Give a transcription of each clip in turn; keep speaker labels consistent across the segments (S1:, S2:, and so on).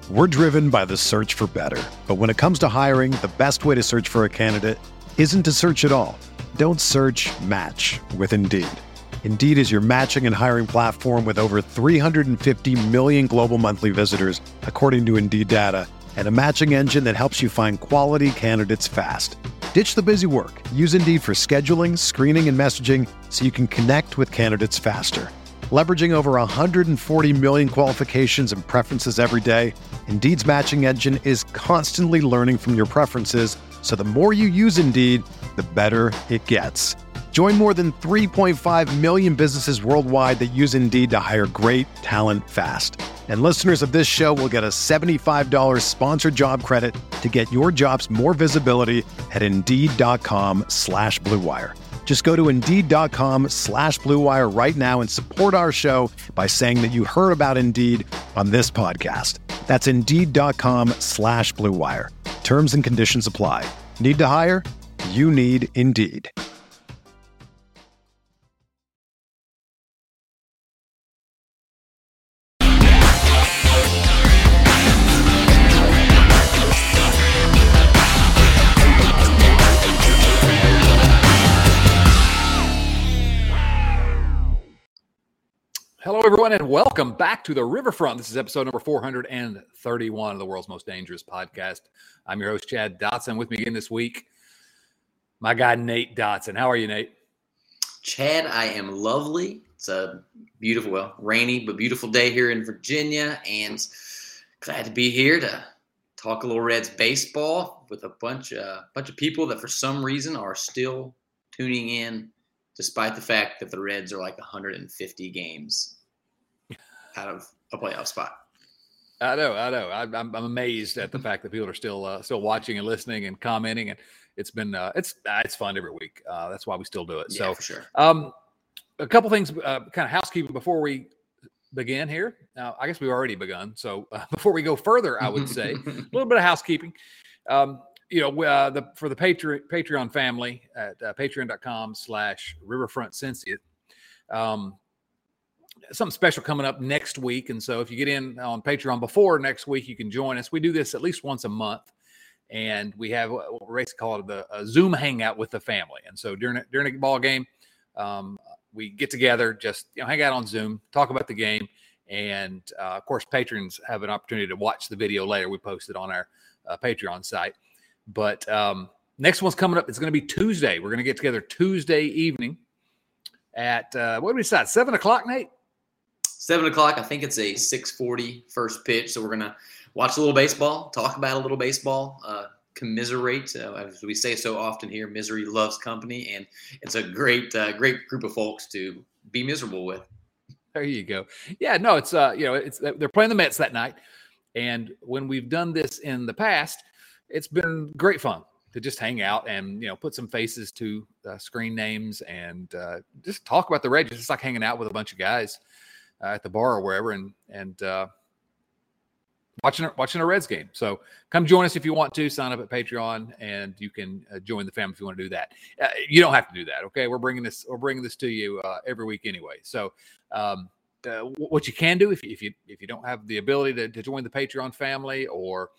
S1: We're driven by the search for better. But when it comes to hiring, the best way to search for a candidate isn't to search at all. Don't search, match with Indeed. Indeed is your matching and hiring platform with over 350 million global monthly visitors, according to Indeed data, and a matching engine that helps you find quality candidates fast. Ditch the busy work. Use Indeed for scheduling, screening, and messaging so you can connect with candidates faster. Leveraging over 140 million qualifications and preferences every day, Indeed's matching engine is constantly learning from your preferences, so the more you use Indeed, the better it gets. Join more than 3.5 million businesses worldwide that use Indeed to hire great talent fast. And listeners of this show will get a $75 sponsored job credit to get your jobs more visibility at Indeed.com/Blue Wire. Just go to Indeed.com/Blue Wire right now and support our show by saying that you heard about Indeed on this podcast. That's Indeed.com/Blue Wire. Terms and conditions apply. Need to hire? You need Indeed.
S2: Hello, everyone, and welcome back to the Riverfront. This is episode number 431 of the world's most dangerous podcast. I'm your host, Chad Dotson. With me again this week, my guy, Nate Dotson. How are you, Nate?
S3: Chad, I am lovely. It's a beautiful, well, rainy but beautiful day here in Virginia, and glad to be here to talk a little Reds baseball with a bunch of people that for some reason are still tuning in, despite the fact that the Reds are like 150 games out of a playoff spot.
S2: I know. I'm amazed at the fact that people are still watching and listening and commenting, and it's been it's fun every week. That's why we still do it.
S3: Yeah,
S2: so
S3: for sure.
S2: A couple things, kind of housekeeping before we begin here. Now, I guess we've already begun. So before we go further, I would say a little bit of housekeeping. For the Patreon family at patreon.com/riverfrontcincy. Something special coming up next week. And so if you get in on Patreon before next week, you can join us. We do this at least once a month. And we have what we basically call it a Zoom hangout with the family. And so during a ball game, we get together, just hang out on Zoom, talk about the game. And of course, patrons have an opportunity to watch the video later. We post it on our Patreon site. But next one's coming up. It's going to be Tuesday. We're going to get together Tuesday evening at, what do we decide, 7 o'clock, Nate?
S3: 7 o'clock. I think it's a 6:40 first pitch. So we're going to watch a little baseball, talk about a little baseball, commiserate. As we say so often here, misery loves company. And it's a great group of folks to be miserable with.
S2: There you go. Yeah, no, it's, they're playing the Mets that night. And when we've done this in the past, it's been great fun to just hang out and, put some faces to screen names and just talk about the Reds. It's just like hanging out with a bunch of guys at the bar or wherever and watching a Reds game. So come join us if you want to. Sign up at Patreon and you can join the family if you want to do that. You don't have to do that. Okay. We're bringing this to you every week anyway. So what you can do if you don't have the ability to join the Patreon family or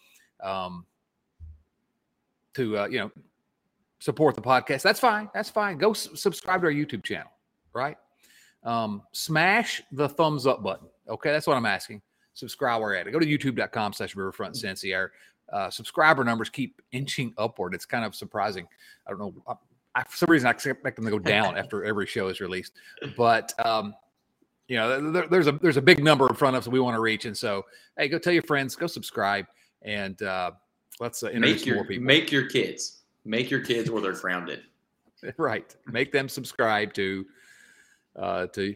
S2: to support the podcast, that's fine. Go subscribe to our YouTube channel, right? Smash the thumbs up button. Okay, that's what I'm asking. Subscribe where at it. Go to youtube.com/riverfrontcincy. Our subscriber numbers keep inching upward. It's kind of surprising. I don't know. For some reason, I expect them to go down after every show is released. But there's a big number in front of us that we want to reach, and so hey, go tell your friends, go subscribe, and let's introduce more people.
S3: Make your kids where they're grounded.
S2: Right. Make them subscribe to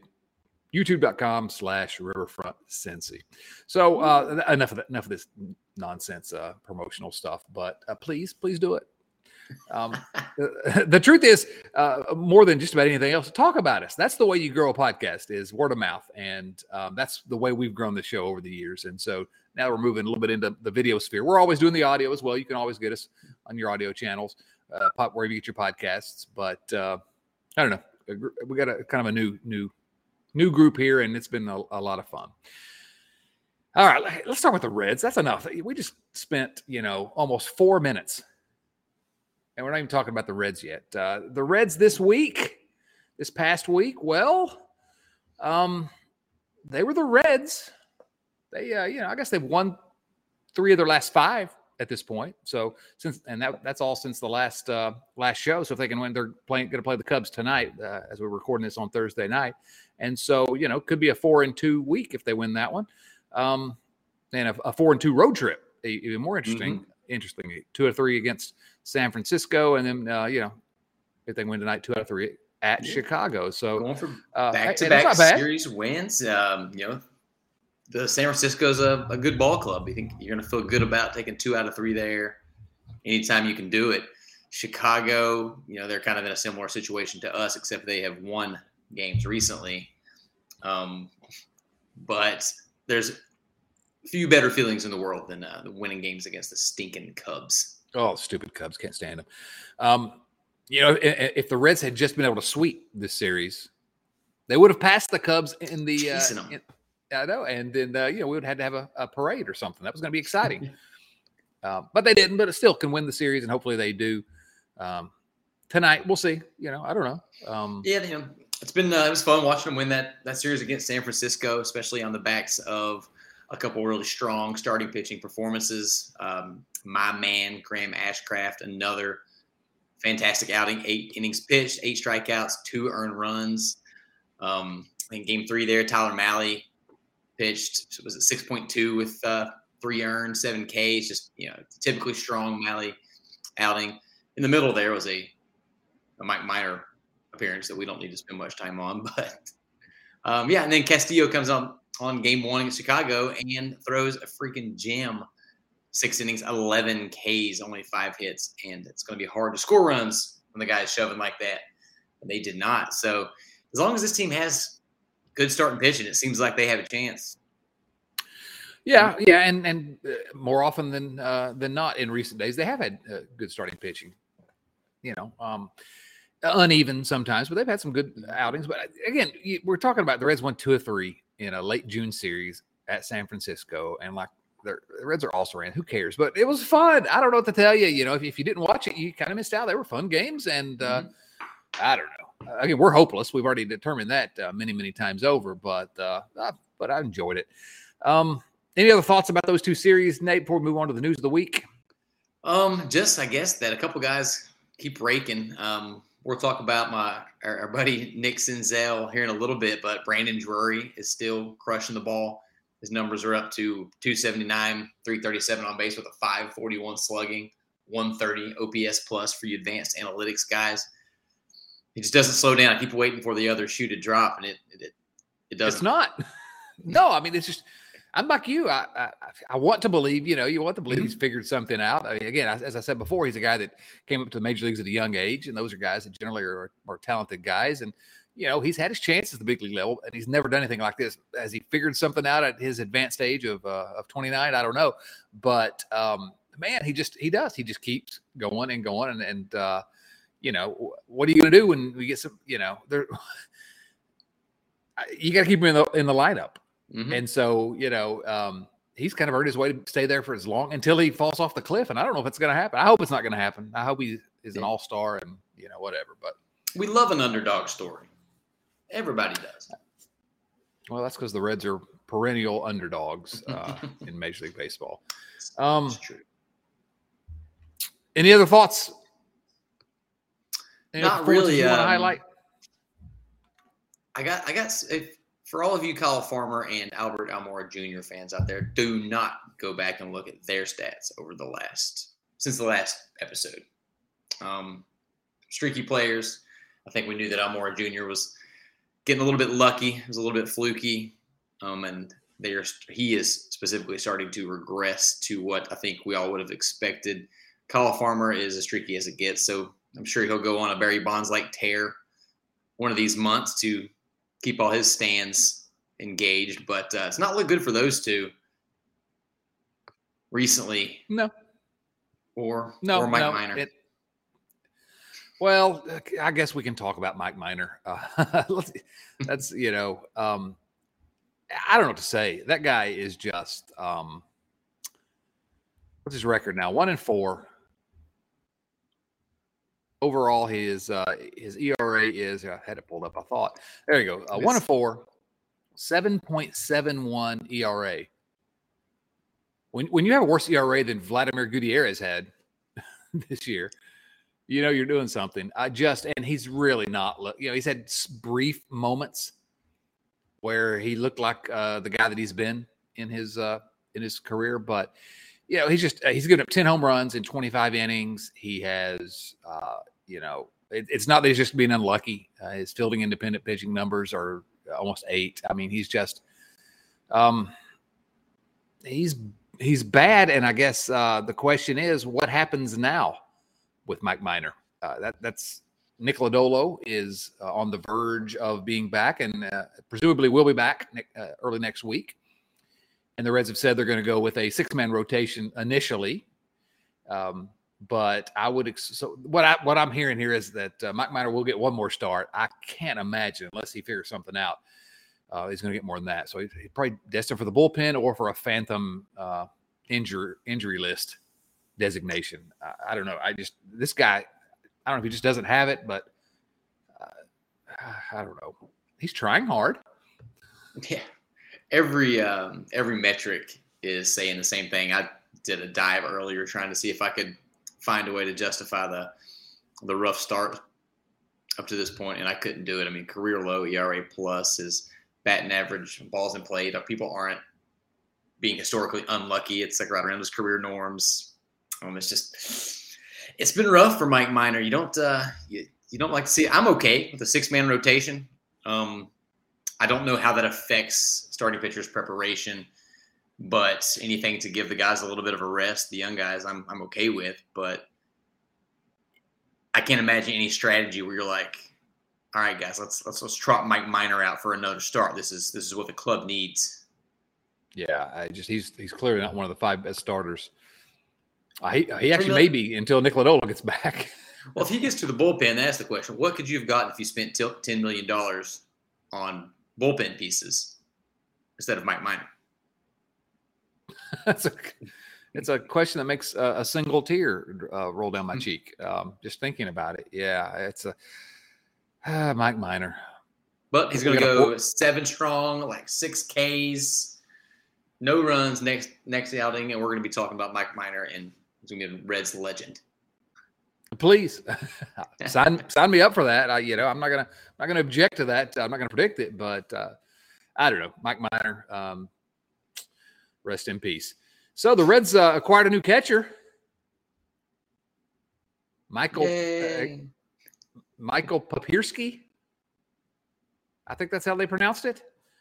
S2: youtube.com/riverfrontcincy. So enough of this nonsense promotional stuff, but please do it. The truth is, more than just about anything else, talk about us. That's the way you grow a podcast, is word of mouth. And that's the way we've grown the show over the years. And so now we're moving a little bit into the video sphere. We're always doing the audio as well. You can always get us on your audio channels, wherever you get your podcasts. But I don't know. We got a kind of a new group here, and it's been a lot of fun. All right, let's start with the Reds. That's enough. We just spent, almost 4 minutes, and we're not even talking about the Reds yet. The Reds this past week, well, they were the Reds. They, I guess they've won 3 of their last 5 at this point. So that's all since the last show. So if they can win, they're going to play the Cubs tonight as we're recording this on Thursday night. And so, could be a 4-2 week if they win that one. And a 4-2 road trip, even more interesting. Interesting, 2 out of 3 against San Francisco, and then if they win tonight, 2 out of 3 at Chicago. So
S3: going for back-to-back series wins. The San Francisco's a good ball club. You think you're going to feel good about taking 2 out of 3 there anytime you can do it. Chicago, they're kind of in a similar situation to us, except they have won games recently. But there's few better feelings in the world than winning games against the stinking Cubs.
S2: Oh, stupid Cubs. Can't stand them. If the Reds had just been able to sweep this series, they would have passed the Cubs in the I know. And then, we would have had to have a parade or something. That was going to be exciting. But they didn't, but it still can win the series, and hopefully they do. Tonight, we'll see. I don't know.
S3: It was fun watching them win that series against San Francisco, especially on the backs of a couple really strong starting pitching performances. My man, Graham Ashcraft, another fantastic outing. 8 innings pitched, 8 strikeouts, 2 earned runs. I think game 3 there, Tyler Mahle pitched, was it 6.2 with 3 earned, 7 Ks, just, typically strong Mahle outing. In the middle there was a Mike Minor appearance that we don't need to spend much time on, but and then Castillo comes on game 1 against Chicago and throws a freaking gem. 6 innings, 11 Ks, only 5 hits, and it's going to be hard to score runs when the guy's shoving like that. And they did not. So as long as this team has good starting pitching, it seems like they have a chance.
S2: Yeah, and more often than not in recent days, they have had good starting pitching. Uneven sometimes, but they've had some good outings. But again, we're talking about the Reds won 2 of 3 in a late June series at San Francisco, and the Reds are also ran. Who cares? But it was fun. I don't know what to tell you. If you didn't watch it, you kind of missed out. They were fun games, and I don't know. Again, we're hopeless. We've already determined that many, many times over. But I enjoyed it. Any other thoughts about those 2 series, Nate? Before we move on to the news of the week.
S3: Just I guess that a couple guys keep raking. We'll talk about our buddy Nick Senzel here in a little bit, but Brandon Drury is still crushing the ball. His numbers are up to 279, 337 on base with a 541 slugging, 130 OPS plus for you advanced analytics guys. He just doesn't slow down. I keep waiting for the other shoe to drop, and it doesn't.
S2: It's not. No, I mean, it's just I'm like you. I want to believe, you want to believe he's figured something out. I mean, again, as I said before, he's a guy that came up to the major leagues at a young age, and those are guys that generally are talented guys. And, he's had his chances at the big league level, and he's never done anything like this. Has he figured something out at his advanced age of 29? I don't know. But, man, he does. He just keeps going and going. And what are you going to do when we get some, you got to keep him in the lineup. Mm-hmm. And so, he's kind of earned his way to stay there for as long until he falls off the cliff. And I don't know if it's going to happen. I hope it's not going to happen. I hope he is an all-star and, whatever. But
S3: we love an underdog story. Everybody does.
S2: Well, that's because the Reds are perennial underdogs in Major League Baseball.
S3: That's true.
S2: Any other thoughts?
S3: Not really.
S2: You want to highlight?
S3: I got. For all of you Kyle Farmer and Albert Almora Jr. fans out there, do not go back and look at their stats since the last episode. Streaky players. I think we knew that Almora Jr. was getting a little bit lucky. It was a little bit fluky. And he is specifically starting to regress to what I think we all would have expected. Kyle Farmer is as streaky as it gets, so I'm sure he'll go on a Barry Bonds-like tear one of these months to keep all his stands engaged, but it's not looked good for those two recently.
S2: No.
S3: Or Mike Minor.
S2: Well, I guess we can talk about Mike Minor. That's I don't know what to say. That guy is just what's his record now? 1-4. Overall, his ERA is I had it pulled up. I thought there you go. 1-4, 7.71 ERA. When you have a worse ERA than Vladimir Gutierrez had this year, you know you're doing something. And he's really not. He's had brief moments where he looked like the guy that he's been in his career, but he's given up 10 home runs in 25 innings. He has it's not that he's just being unlucky. His fielding independent pitching numbers are almost 8. I mean, he's just he's bad, and I guess the question is what happens now with Mike Minor. That's Nick Lodolo is on the verge of being back, and presumably will be back early next week. And the Reds have said they're going to go with a 6-man rotation initially. But I would what I'm hearing here is that Mike Minor will get one more start. I can't imagine, unless he figures something out, he's going to get more than that. So he's probably destined for the bullpen or for a phantom injury list designation. I don't know. This guy, I don't know if he just doesn't have it, but I don't know. He's trying hard.
S3: Yeah. Every metric is saying the same thing. I did a dive earlier trying to see if I could find a way to justify the rough start up to this point, and I couldn't do it. I mean, career low ERA plus, his batting average, balls in play. People aren't being historically unlucky. It's like right around his career norms. It's been rough for Mike Minor. You don't like to see it. I'm okay with the 6-man rotation. I don't know how that affects starting pitchers' preparation, but anything to give the guys a little bit of a rest, the young guys, I'm okay with. But I can't imagine any strategy where you're like, all right, guys, let's trot Mike Minor out for another start. This is what the club needs.
S2: Yeah, he's clearly not one of the 5 best starters. He actually may be until Nick Lodolo gets back.
S3: Well, if he gets to the bullpen, that's the question. What could you have gotten if you spent $10 million on bullpen pieces instead of Mike Minor?
S2: It's a question that makes a single tear roll down my cheek. Just thinking about it. Yeah, it's Mike Minor.
S3: But he's going to go 7 strong, like 6 Ks, no runs next outing, and we're going to be talking about Mike Minor, and he's going to be a Reds legend.
S2: Please sign me up for that. I'm not gonna object to that. I'm not gonna predict it, but I don't know. Mike Minor, rest in peace. So the Reds acquired a new catcher, Michael Papierski. I think that's how they pronounced it.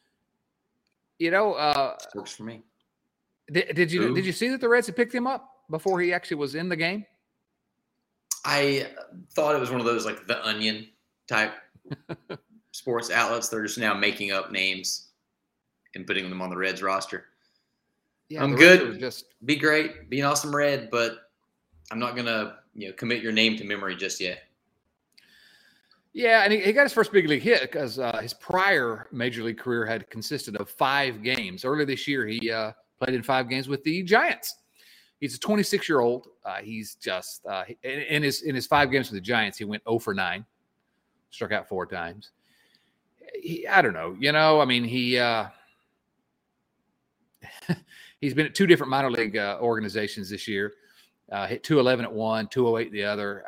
S3: Works for me.
S2: Did you see that the Reds had picked him up before he actually was in the game?
S3: I thought it was one of those like The Onion type sports outlets. They're just now making up names and putting them on the Reds roster. Yeah, I'm good. Be great. Be an awesome Red, but I'm not going to commit your name to memory just yet.
S2: Yeah, and he got his first big league hit because his prior major league career had consisted of 5 games. Earlier this year, he played in 5 games with the Giants. He's a 26-year-old. He's just in his 5 games with the Giants, he went 0 for 9, struck out 4 times. I don't know. I mean, he's been at 2 different minor league organizations this year. Hit 211 at one, 208 the other.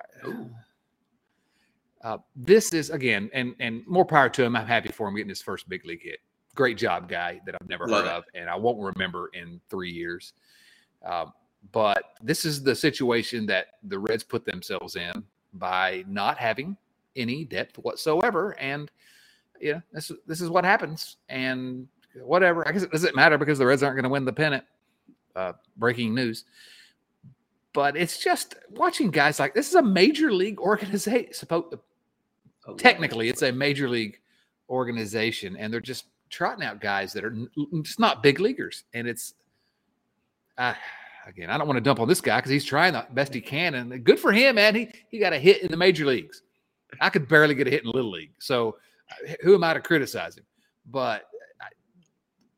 S2: This is, again, and more power to him. I'm happy for him getting his first big league hit. Great job, guy, that I've never heard of, and I won't remember in 3 years. But this is the situation that the Reds put themselves in by not having any depth whatsoever. And, this is what happens. And whatever. I guess it doesn't matter because the Reds aren't going to win the pennant. Breaking news. But it's just watching guys like this is a major league organization. Technically, it's a major league organization, and they're just trotting out guys that are just not big leaguers. And it's again, I don't want to dump on this guy because he's trying the best he can, and good for him, man. He got a hit in the major leagues. I could barely get a hit in Little League, so who am I to criticize him? But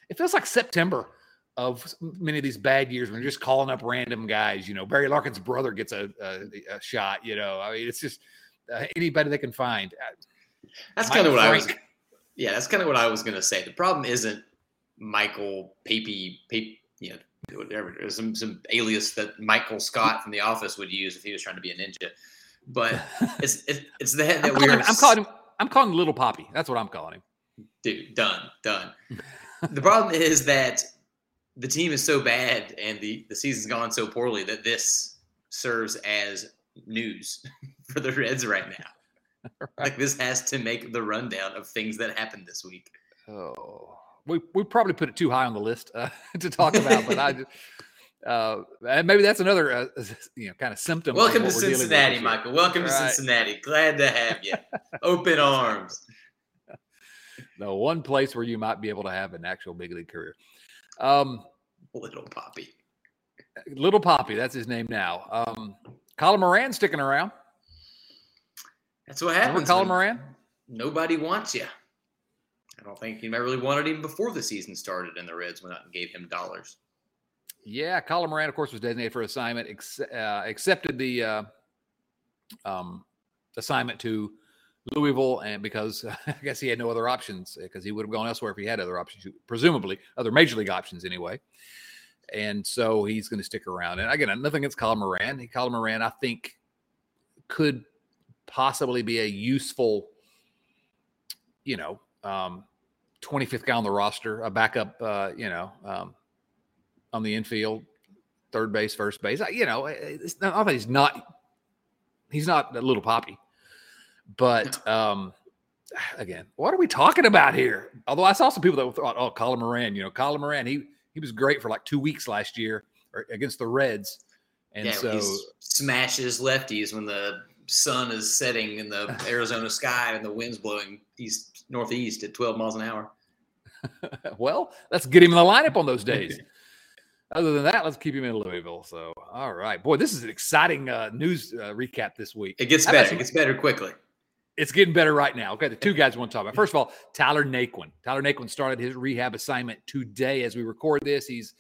S2: it feels like September of many of these bad years when you're just calling up random guys. Barry Larkin's brother gets a shot. I mean, it's just anybody they can find.
S3: That's kind of what that's kind of what I was going to say. The problem isn't Michael Papey, whatever. There's some alias that Michael Scott from The Office would use if he was trying to be a ninja. But it's the head that
S2: I'm calling him Little Poppy. That's what I'm calling him.
S3: Dude, done. The problem is that the team is so bad and the season's gone so poorly that this serves as news for the Reds right now. Right. Like this has to make the rundown of things that happened this week.
S2: Oh, we probably put it too high on the list to talk about, but I just, maybe that's another kind of symptom.
S3: Welcome to Cincinnati, Michael. Welcome to Cincinnati. Glad to have you. Open arms.
S2: The one place where you might be able to have an actual big league career.
S3: Little Poppy.
S2: Little Poppy, that's his name now. Colin Moran sticking around.
S3: That's what happens.
S2: Colin Moran?
S3: Nobody wants you. I don't think anybody really wanted him before the season started, and the Reds went out and gave him dollars.
S2: Yeah, Colin Moran, of course, was designated for assignment. Accepted the assignment to Louisville, and because I guess he had no other options, because he would have gone elsewhere if he had other options, presumably other major league options anyway. And so he's going to stick around. And again, nothing against Colin Moran. Colin Moran, I think, could possibly be a useful, 25th guy on the roster, a backup, on the infield, third base, first base. It's not that he's not a Little Poppy. But again, what are we talking about here? Although I saw some people that thought, "Oh, Colin Moran, Colin Moran, he was great for like 2 weeks last year against the Reds." And so
S3: he smashes lefties when the sun is setting in the Arizona sky and the wind's blowing northeast at 12 miles an hour.
S2: Well, let's get him in the lineup on those days. Other than that, let's keep him in Louisville. So, all right, boy, this is an exciting news recap this week.
S3: It gets better. It gets better quickly.
S2: It's getting better right now. Okay, the two guys I want to talk about. First of all, Tyler Naquin. Tyler Naquin started his rehab assignment today as we record this. He's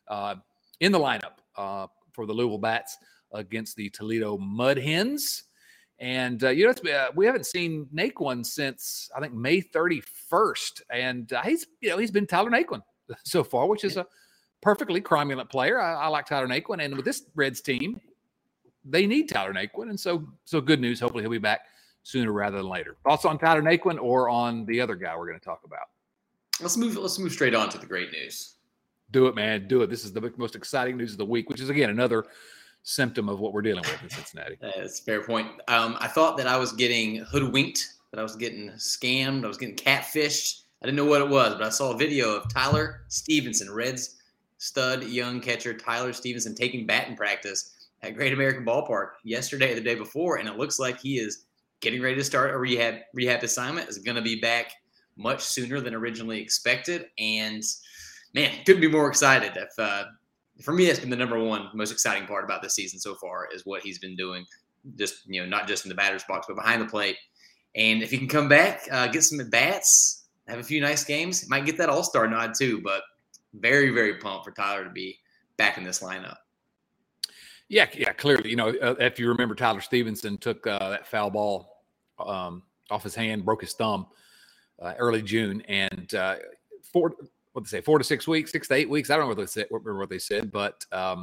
S2: in the lineup for the Louisville Bats against the Toledo Mud Hens. And, we haven't seen Naquin since, I think, May 31st. And he's been Tyler Naquin so far, which is a perfectly cromulent player. I like Tyler Naquin. And with this Reds team, they need Tyler Naquin. And so good news. Hopefully he'll be back sooner rather than later. Thoughts on Tyler Naquin or on the other guy we're going to talk about?
S3: Let's move straight on to the great news.
S2: Do it, man. Do it. This is the most exciting news of the week, which is, again, another symptom of what we're dealing with in Cincinnati.
S3: That's a fair point. I thought that I was getting hoodwinked, that I was getting scammed, I was getting catfished. I didn't know what it was, but I saw a video of Tyler Stevenson, Reds stud young catcher Tyler Stevenson, taking batting practice at Great American Ballpark yesterday or the day before, and it looks like he is getting ready to start a rehab assignment. Is going to be back much sooner than originally expected, and man, couldn't be more excited. For me, that's been the number one most exciting part about this season so far is what he's been doing, just not just in the batter's box, but behind the plate. And if he can come back, get some at bats, have a few nice games, might get that all-star nod too. But very, very pumped for Tyler to be back in this lineup.
S2: Yeah, clearly. If you remember, Tyler Stevenson took that foul ball off his hand, broke his thumb early June, and 4 to 6 weeks, 6 to 8 weeks. I don't remember what they said, but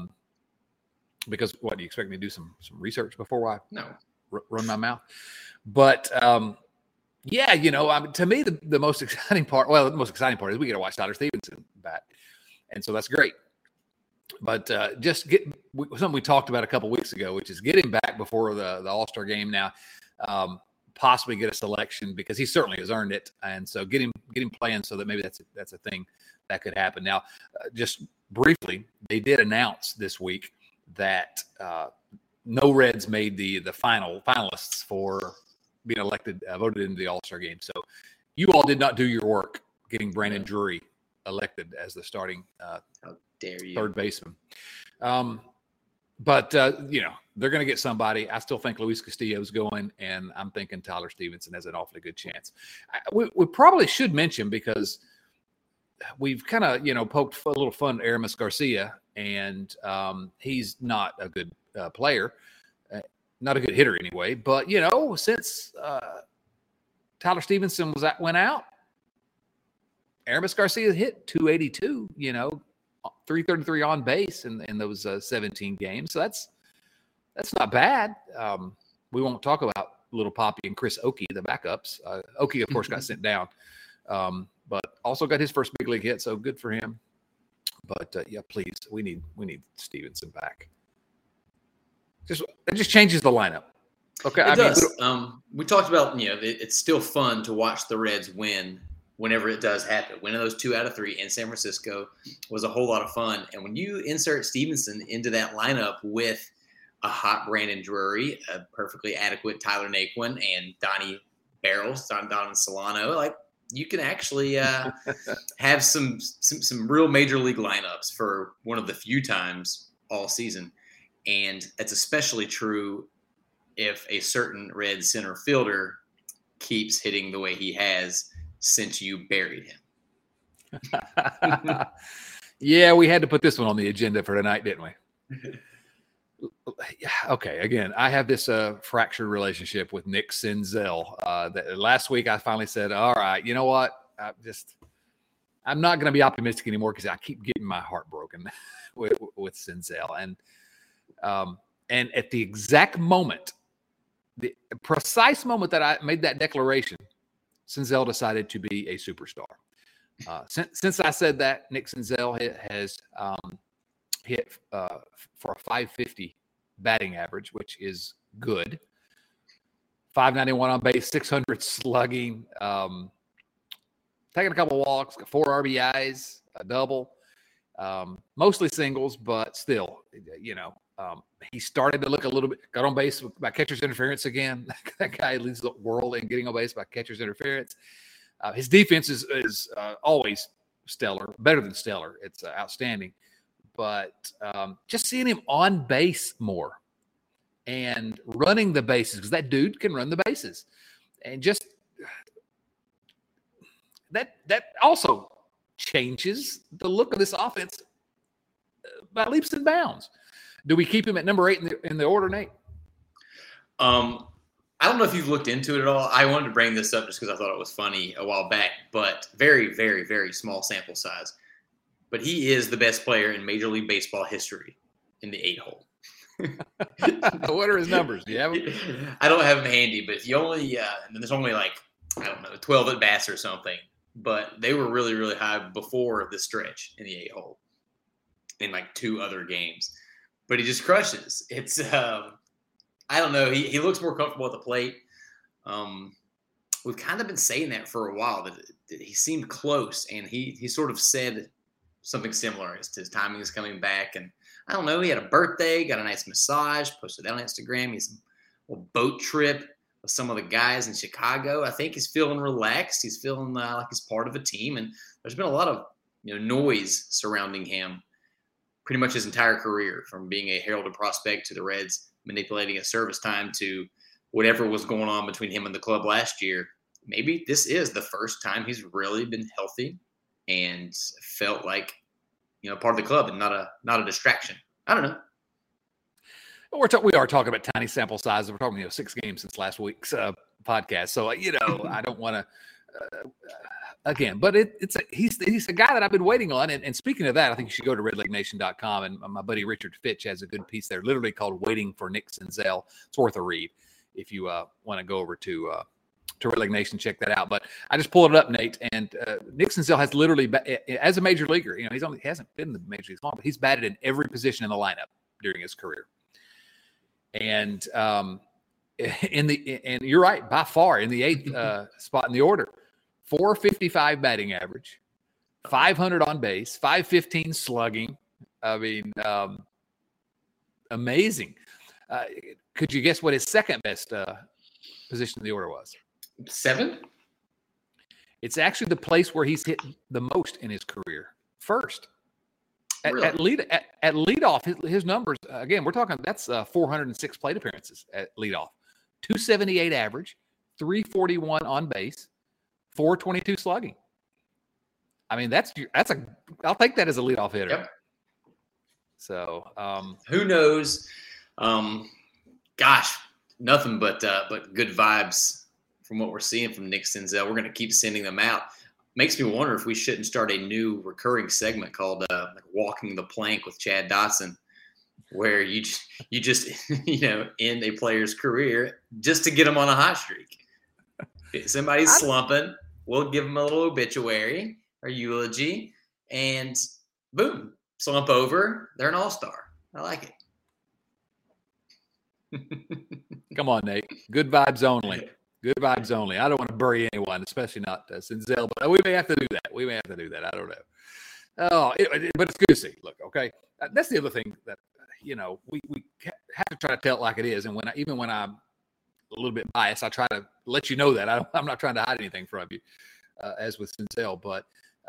S2: because what do you expect me to do some research before I run my mouth? But to me the most exciting part. Well, the most exciting part is we get to watch Tyler Stevenson back, and so that's great. But something we talked about a couple weeks ago, which is get him back before the All-Star game now. Possibly get a selection because he certainly has earned it, and so get him playing so that maybe that's a thing that could happen. Now, just briefly, they did announce this week that no Reds made the finalists for being voted into the All-Star game. So you all did not do your work getting Brandon Drury elected as the starting
S3: how dare you
S2: third baseman. But they're going to get somebody. I still think Luis Castillo's going, and I'm thinking Tyler Stevenson has an awfully good chance. We probably should mention, because we've kind of, poked a little fun at Aramis Garcia, and he's not a good player, not a good hitter anyway. But, since Tyler Stevenson went out, Aramis Garcia hit 282, 333 on base in those 17 games. So that's not bad. We won't talk about Little Poppy and Chris Oakey, the backups. Oakey, of course, got sent down, but also got his first big league hit. So good for him. But please, we need Stevenson back. It just changes the lineup. Okay,
S3: it does. We talked about it's still fun to watch the Reds win whenever it does happen. Winning those 2 out of 3 in San Francisco was a whole lot of fun. And when you insert Stevenson into that lineup with a hot Brandon Drury, a perfectly adequate Tyler Naquin, and Donnie Barrels, Don Solano, like you can actually have some real major league lineups for one of the few times all season. And that's especially true if a certain Red center fielder keeps hitting the way he has since you buried him.
S2: Yeah, we had to put this one on the agenda for tonight, didn't we? Okay, again, I have this fractured relationship with Nick Senzel. That last week I finally said, all right, you know what? I'm not going to be optimistic anymore because I keep getting my heart broken with Senzel. And at the exact moment, the precise moment that I made that declaration, Senzel decided to be a superstar. Since I said that, Nick Senzel has hit for a 550 batting average, which is good. 591 on base, 600 slugging, taking a couple walks, 4 RBIs, a double, mostly singles, but still, he started to look a little bit, got on base by catcher's interference again. That guy leads the world in getting on base by catcher's interference. His defense is always stellar, better than stellar. It's outstanding. But just seeing him on base more and running the bases, because that dude can run the bases. And just that also changes the look of this offense by leaps and bounds. Do we keep him at number 8 in the order, Nate?
S3: I don't know if you've looked into it at all. I wanted to bring this up just because I thought it was funny a while back, but very, very, very small sample size. But he is the best player in Major League Baseball history in the 8-hole.
S2: What are his numbers? Do you have them?
S3: I don't have them handy, but if you only there's only 12 at bats or something. But they were really, really high before the stretch in the 8-hole in 2 other games. But he just crushes. It's I don't know. He looks more comfortable at the plate. We've kind of been saying that for a while, that he seemed close, and he sort of said something similar as to his timing is coming back. And I don't know, he had a birthday, got a nice massage, posted that on Instagram. He's a little boat trip with some of the guys in Chicago. I think he's feeling relaxed. He's feeling like he's part of a team. And there's been a lot of noise surrounding him pretty much his entire career, from being a heralded prospect to the Reds manipulating his service time to whatever was going on between him and the club last year. Maybe this is the first time he's really been healthy and felt like, part of the club and not a distraction. I don't know.
S2: We are talking about tiny sample sizes. We're talking, 6 games since last week's podcast. So, I don't want to, again, but he's a guy that I've been waiting on. And speaking of that, I think you should go to redlegnation.com, and my buddy Richard Fitch has a good piece there, literally called "Waiting for Nick Senzel." It's worth a read if you want to go over to Red Leg Nation, check that out. But I just pulled it up, Nate, and Nick Senzel has literally, as a major leaguer, he hasn't been in the major leagues long, but he's batted in every position in the lineup during his career. And and you're right, by far in the 8th spot in the order. 455 batting average, 500 on base, 515 slugging. I mean, amazing. Could you guess what his second best position in the order was?
S3: 7?
S2: It's actually the place where he's hit the most in his career. First.
S3: Really?
S2: At leadoff, his numbers, again, we're talking, that's 406 plate appearances at leadoff. 278 average, 341 on base, 422 slugging. I mean, I'll take that as a leadoff hitter.
S3: Yep.
S2: So,
S3: who knows? Gosh, nothing but good vibes from what we're seeing from Nick Senzel. We're going to keep sending them out. Makes me wonder if we shouldn't start a new recurring segment called Walking the Plank with Chad Dotson, where you just end a player's career just to get them on a hot streak. If somebody's slumping, we'll give them a little obituary or eulogy, and boom, slump over. They're an all-star. I like it.
S2: Come on, Nate. Good vibes only. Good vibes only. I don't want to bury anyone, especially not Senzel, but we may have to do that. I don't know. Oh, but it's good to see. Look, okay. That's the other thing that, we have to try to tell it like it is. And even when I'm a little bit biased, I try to let you know that I'm not trying to hide anything from you, as with Senzel. But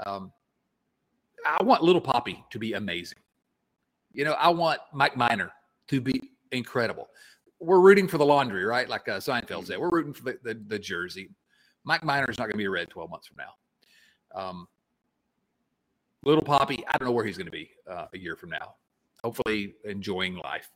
S2: I want Little Poppy to be amazing. I want Mike Minor to be incredible. We're rooting for the laundry, right? Like Seinfeld said, we're rooting for the jersey. Mike Minor is not going to be a Red 12 months from now. Little Poppy, I don't know where he's going to be a year from now. Hopefully enjoying life.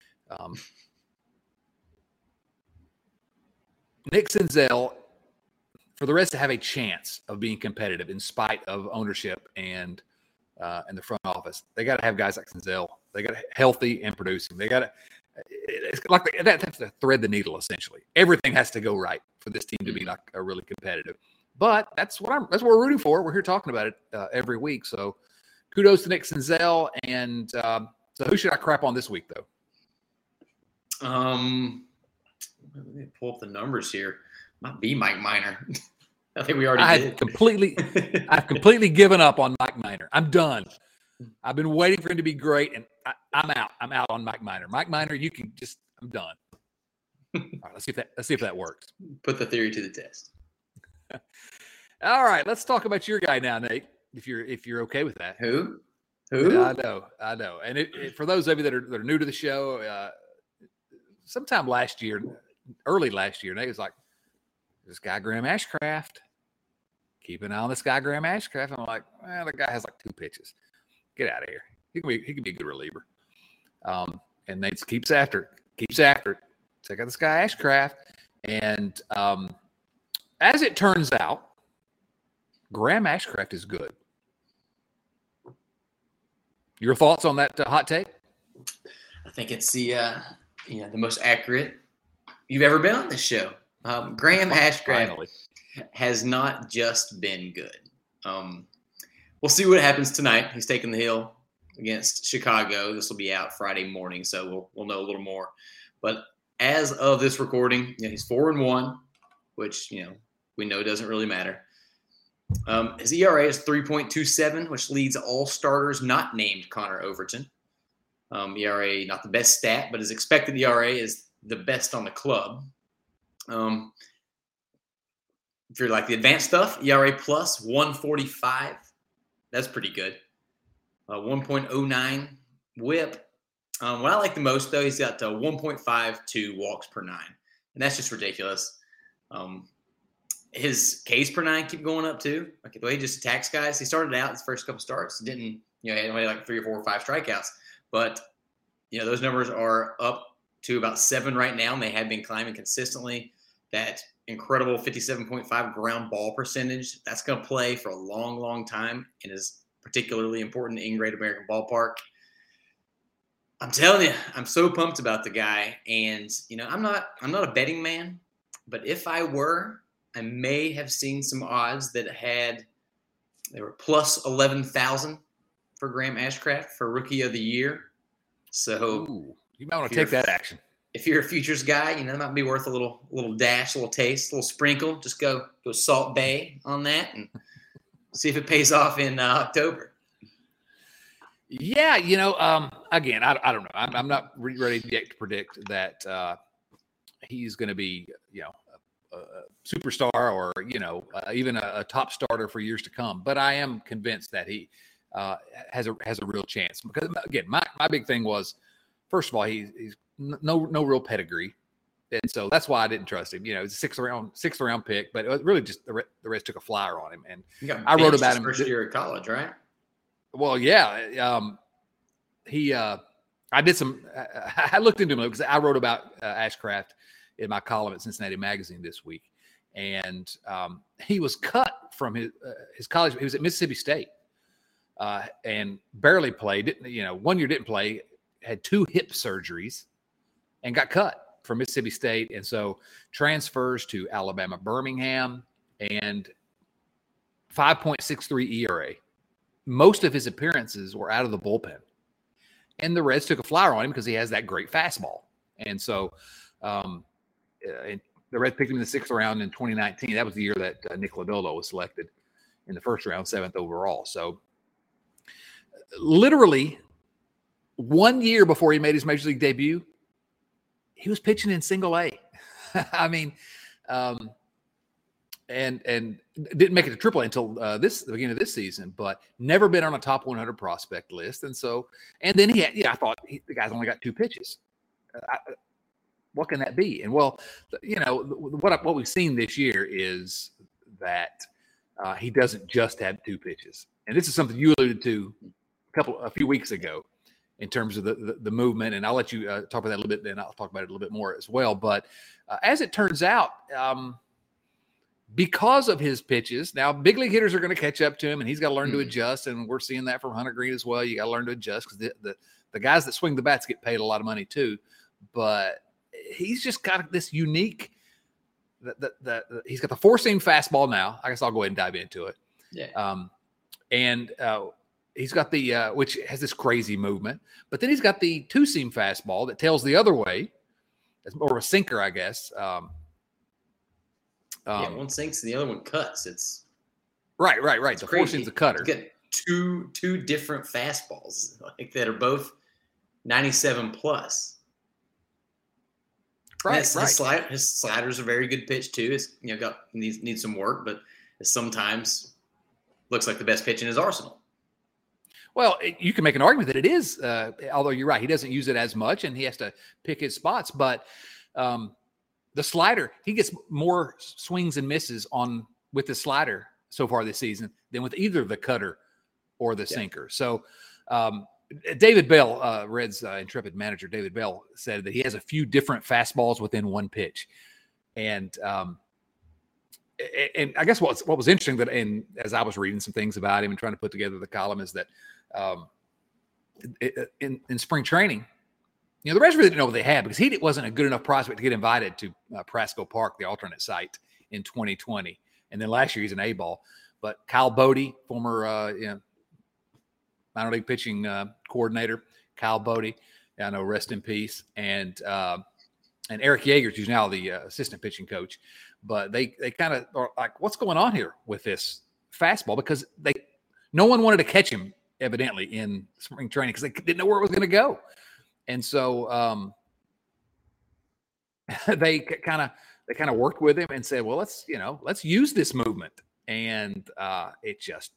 S2: Nick Senzel, for the rest to have a chance of being competitive in spite of ownership and the front office, they got to have guys like Senzel. They got to healthy and producing. They got to. It's like that's to thread the needle. Essentially, everything has to go right for this team to be like a really competitive. But that's what we're rooting for. We're here talking about it every week. So, kudos to Nick Senzel. And so, who should I crap on this week, though?
S3: Let me pull up the numbers here. Might be Mike Minor. I think we already did.
S2: I've completely given up on Mike Minor. I'm done. I've been waiting for him to be great, and I'm out. I'm out on Mike Minor. Mike Minor, I'm done. All right, let's see if that works.
S3: Put the theory to the test.
S2: All right, let's talk about your guy now, Nate. If you're okay with that.
S3: Who?
S2: I know. And for those of you that are new to the show, sometime early last year, Nate was like, "This guy Graham Ashcraft. Keep an eye on this guy Graham Ashcraft." I'm like, "Well, the guy has like 2 pitches. Get out of here. He can be a good reliever." And Nate keeps after it. Check out this guy Ashcraft. And as it turns out, Graham Ashcraft is good. Your thoughts on that hot take?
S3: I think it's the most accurate you've ever been on this show. Graham Ashcraft has not just been good. We'll see what happens tonight. He's taking the hill against Chicago. This will be out Friday morning, so we'll know a little more. But as of this recording, he's 4-1, which we know doesn't really matter. His ERA is 3.27, which leads all starters not named Connor Overton. ERA, not the best stat, but his expected ERA is the best on the club. If you're like the advanced stuff, ERA plus 145. That's pretty good. 1.09 whip. What I like the most, though, he's got 1.52 walks per 9. And that's just ridiculous. His Ks per 9 keep going up, too. Like the way he just attacks guys. He started out his first couple starts. Didn't, he had only like 3 or 4 or 5 strikeouts. But, those numbers are up to about 7 right now, and they have been climbing consistently. That incredible 57.5 ground ball percentage, that's going to play for a long, long time and is particularly important in Great American Ballpark. I'm telling you, I'm so pumped about the guy. And, I'm not a betting man, but if I were, I may have seen some odds that they were plus 11,000 for Graham Ashcraft for Rookie of the Year. So
S2: you might want to take that action.
S3: If you're a futures guy, it might be worth a little dash, a little taste, a little sprinkle. Just go Salt Bay on that and see if it pays off in October.
S2: Yeah, again, I don't know. I'm not ready yet to predict that he's going to be, a superstar or, even a top starter for years to come. But I am convinced that he has a real chance. Because, again, my big thing was, first of all, he's no real pedigree. And so that's why I didn't trust him. It's a sixth round pick, but it was really just the Reds took a flyer on him. And
S3: I wrote about him first year of college, right?
S2: Well, yeah. I did some. I looked into him because I wrote about Ashcraft in my column at Cincinnati Magazine this week, and he was cut from his college. He was at Mississippi State, and barely played. 1 year didn't play. Had 2 hip surgeries, and got cut from Mississippi State, and so transfers to Alabama Birmingham, and 5.63 ERA. Most of his appearances were out of the bullpen, and the Reds took a flyer on him because he has that great fastball. And so the Reds picked him in the 6th round in 2019. That was the year that Nick Lodolo was selected in the 1st round, 7th overall. So literally 1 year before he made his major league debut, he was pitching in single A. I mean, and didn't make it to triple A until the beginning of this season, but never been on a top 100 prospect list. And then I thought the guy's only got 2 pitches. What can that be? And well, what we've seen this year is that he doesn't just have 2 pitches. And this is something you alluded to a few weeks ago, in terms of the movement. And I'll let you talk about that a little bit, then I'll talk about it a little bit more as well. But as it turns out, because of his pitches, now big league hitters are going to catch up to him, and he's got to learn to adjust. And we're seeing that from Hunter Green as well. You got to learn to adjust, because the guys that swing the bats get paid a lot of money too. But he's just got this unique, he's got the 4-seam fastball now. I guess I'll go ahead and dive into it.
S3: Yeah.
S2: He's got the which has this crazy movement, but then he's got the 2-seam fastball that tails the other way. It's more of a sinker, I guess.
S3: One sinks and the other one cuts. It's
S2: right. The 4-seam's a cutter.
S3: He's got two different fastballs that are both 97 plus.
S2: Right.
S3: His sliders are very good pitch too. It's needs some work, but it sometimes looks like the best pitch in his arsenal.
S2: Well, you can make an argument that it is, although you're right, he doesn't use it as much, and he has to pick his spots. But the slider, he gets more swings and misses with the slider so far this season than with either the cutter or the sinker. So David Bell, Reds intrepid manager David Bell, said that he has a few different fastballs within one pitch. And I guess what was interesting as I was reading some things about him and trying to put together the column is that in spring training, the Reds really didn't know what they had, because he wasn't a good enough prospect to get invited to Prasco Park, the alternate site, in 2020. And then last year he's an A-ball. But Kyle Bodie, former minor league pitching coordinator, Kyle Bodie, I know, rest in peace, and Eric Yeagers, who's now the assistant pitching coach. But they kind of are like, what's going on here with this fastball? Because no one wanted to catch him, evidently, in spring training, because they didn't know where it was going to go. And so they kind of worked with him and said, well, let's use this movement. And it's just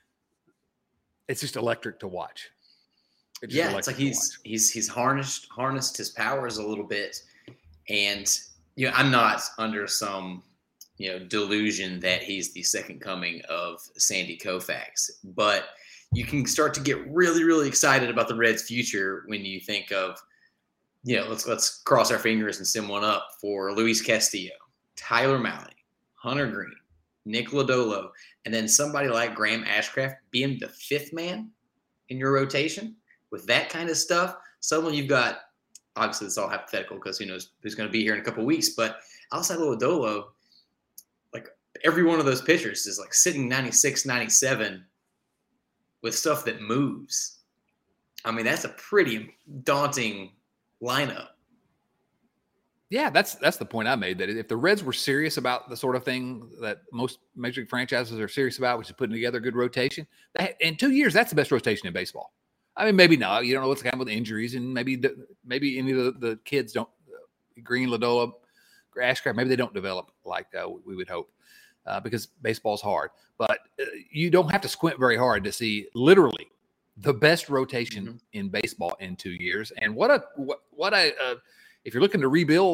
S2: electric to watch.
S3: It's like he's harnessed his powers a little bit. And I'm not under some delusion that he's the second coming of Sandy Koufax, but you can start to get really, really excited about the Reds' future when you think of, let's cross our fingers and send one up for Luis Castillo, Tyler Mahle, Hunter Green, Nick Lodolo, and then somebody like Graham Ashcraft being the 5th man in your rotation. With that kind of stuff, suddenly you've got, obviously it's all hypothetical because who knows who's going to be here in a couple of weeks, but outside of Lodolo, like every one of those pitchers is like sitting 96, 97 with stuff that moves. I mean, that's a pretty daunting lineup.
S2: Yeah, that's the point I made, that if the Reds were serious about the sort of thing that most major league franchises are serious about, which is putting together a good rotation, in 2 years, that's the best rotation in baseball. I mean, maybe not. You don't know what's going to happen with injuries, and maybe any of the kids don't, Green, Lodolo, Ashcraft, maybe they don't develop like we would hope, because baseball's hard. But you don't have to squint very hard to see literally the best rotation in baseball in 2 years. And what a if you're looking to rebuild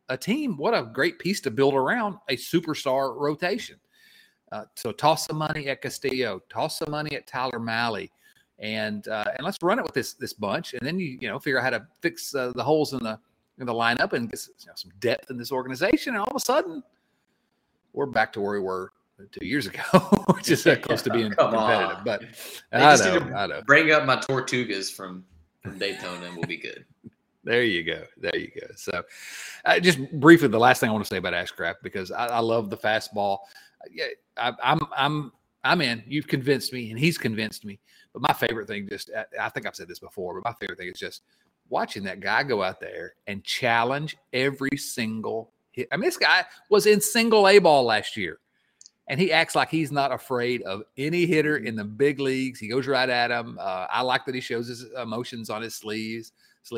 S2: a team, what a great piece to build around a superstar rotation. So toss some money at Castillo, toss some money at Tyler Malley, and let's run it with this bunch. And then you figure out how to fix the holes in the lineup and get some depth in this organization. And all of a sudden, we're back to where we were 2 years ago, which is close to being competitive. But I know.
S3: Bring up my Tortugas from Daytona, and we'll be good.
S2: There you go. So, just briefly, the last thing I want to say about Ashcraft, because I love the fastball. Yeah, I'm in. You've convinced me, and he's convinced me. But my favorite thing, I think I've said this before, but my favorite thing is just watching that guy go out there and challenge every single hit. I mean, this guy was in single A ball last year, and he acts like he's not afraid of any hitter in the big leagues. He goes right at him. I like that he shows his emotions on his sleeve.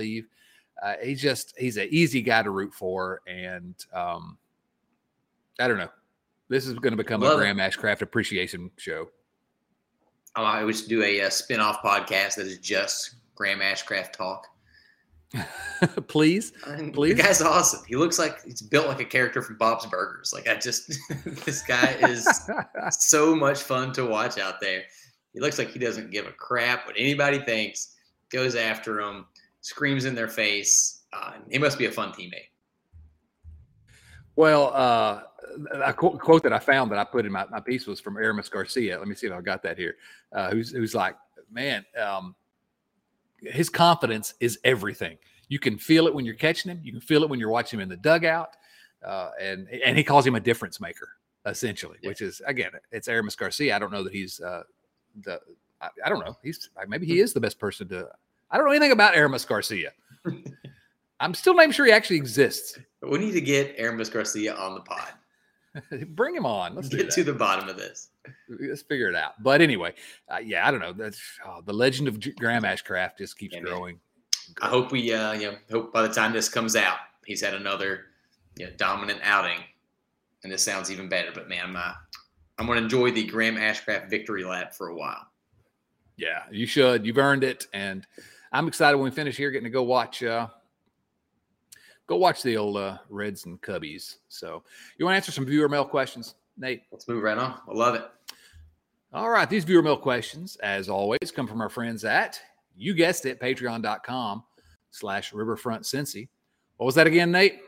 S2: He's an easy guy to root for, and I don't know. This is going to become a Graham Ashcraft appreciation show.
S3: I wish to do a spin-off podcast that is just Graham Ashcraft talk.
S2: Please.
S3: The guy's awesome. He looks like he's built like a character from Bob's Burgers. This guy is so much fun to watch out there. He looks like he doesn't give a crap what anybody thinks, goes after them, screams in their face. He must be a fun teammate.
S2: Well, a quote that I found that I put in my piece was from Aramis Garcia. Let me see if I got that here. Who's like, man, his confidence is everything. You can feel it when you're catching him. You can feel it when you're watching him in the dugout. And he calls him a difference maker, essentially, which is, again, it's Aramis Garcia. I don't know that he's I don't know. Maybe he is the best person to. I don't know anything about Aramis Garcia. I'm still not even sure he actually exists.
S3: We need to get Aramis Garcia on the pod.
S2: Bring him on. Let's
S3: get to the bottom of this.
S2: Let's figure it out. But anyway, I don't know. That's the legend of Graham Ashcraft just keeps growing.
S3: I hope we, hope by the time this comes out, he's had another dominant outing, and this sounds even better. But man, I'm going to enjoy the Graham Ashcraft victory lap for a while.
S2: Yeah, you should. You've earned it, and I'm excited when we finish here, getting to go watch the old Reds and Cubbies. So you want to answer some viewer mail questions, Nate?
S3: Let's move right on. I love it.
S2: All right. These viewer mail questions, as always, come from our friends at, you guessed it, patreon.com/RiverfrontCincy. What was that again, Nate?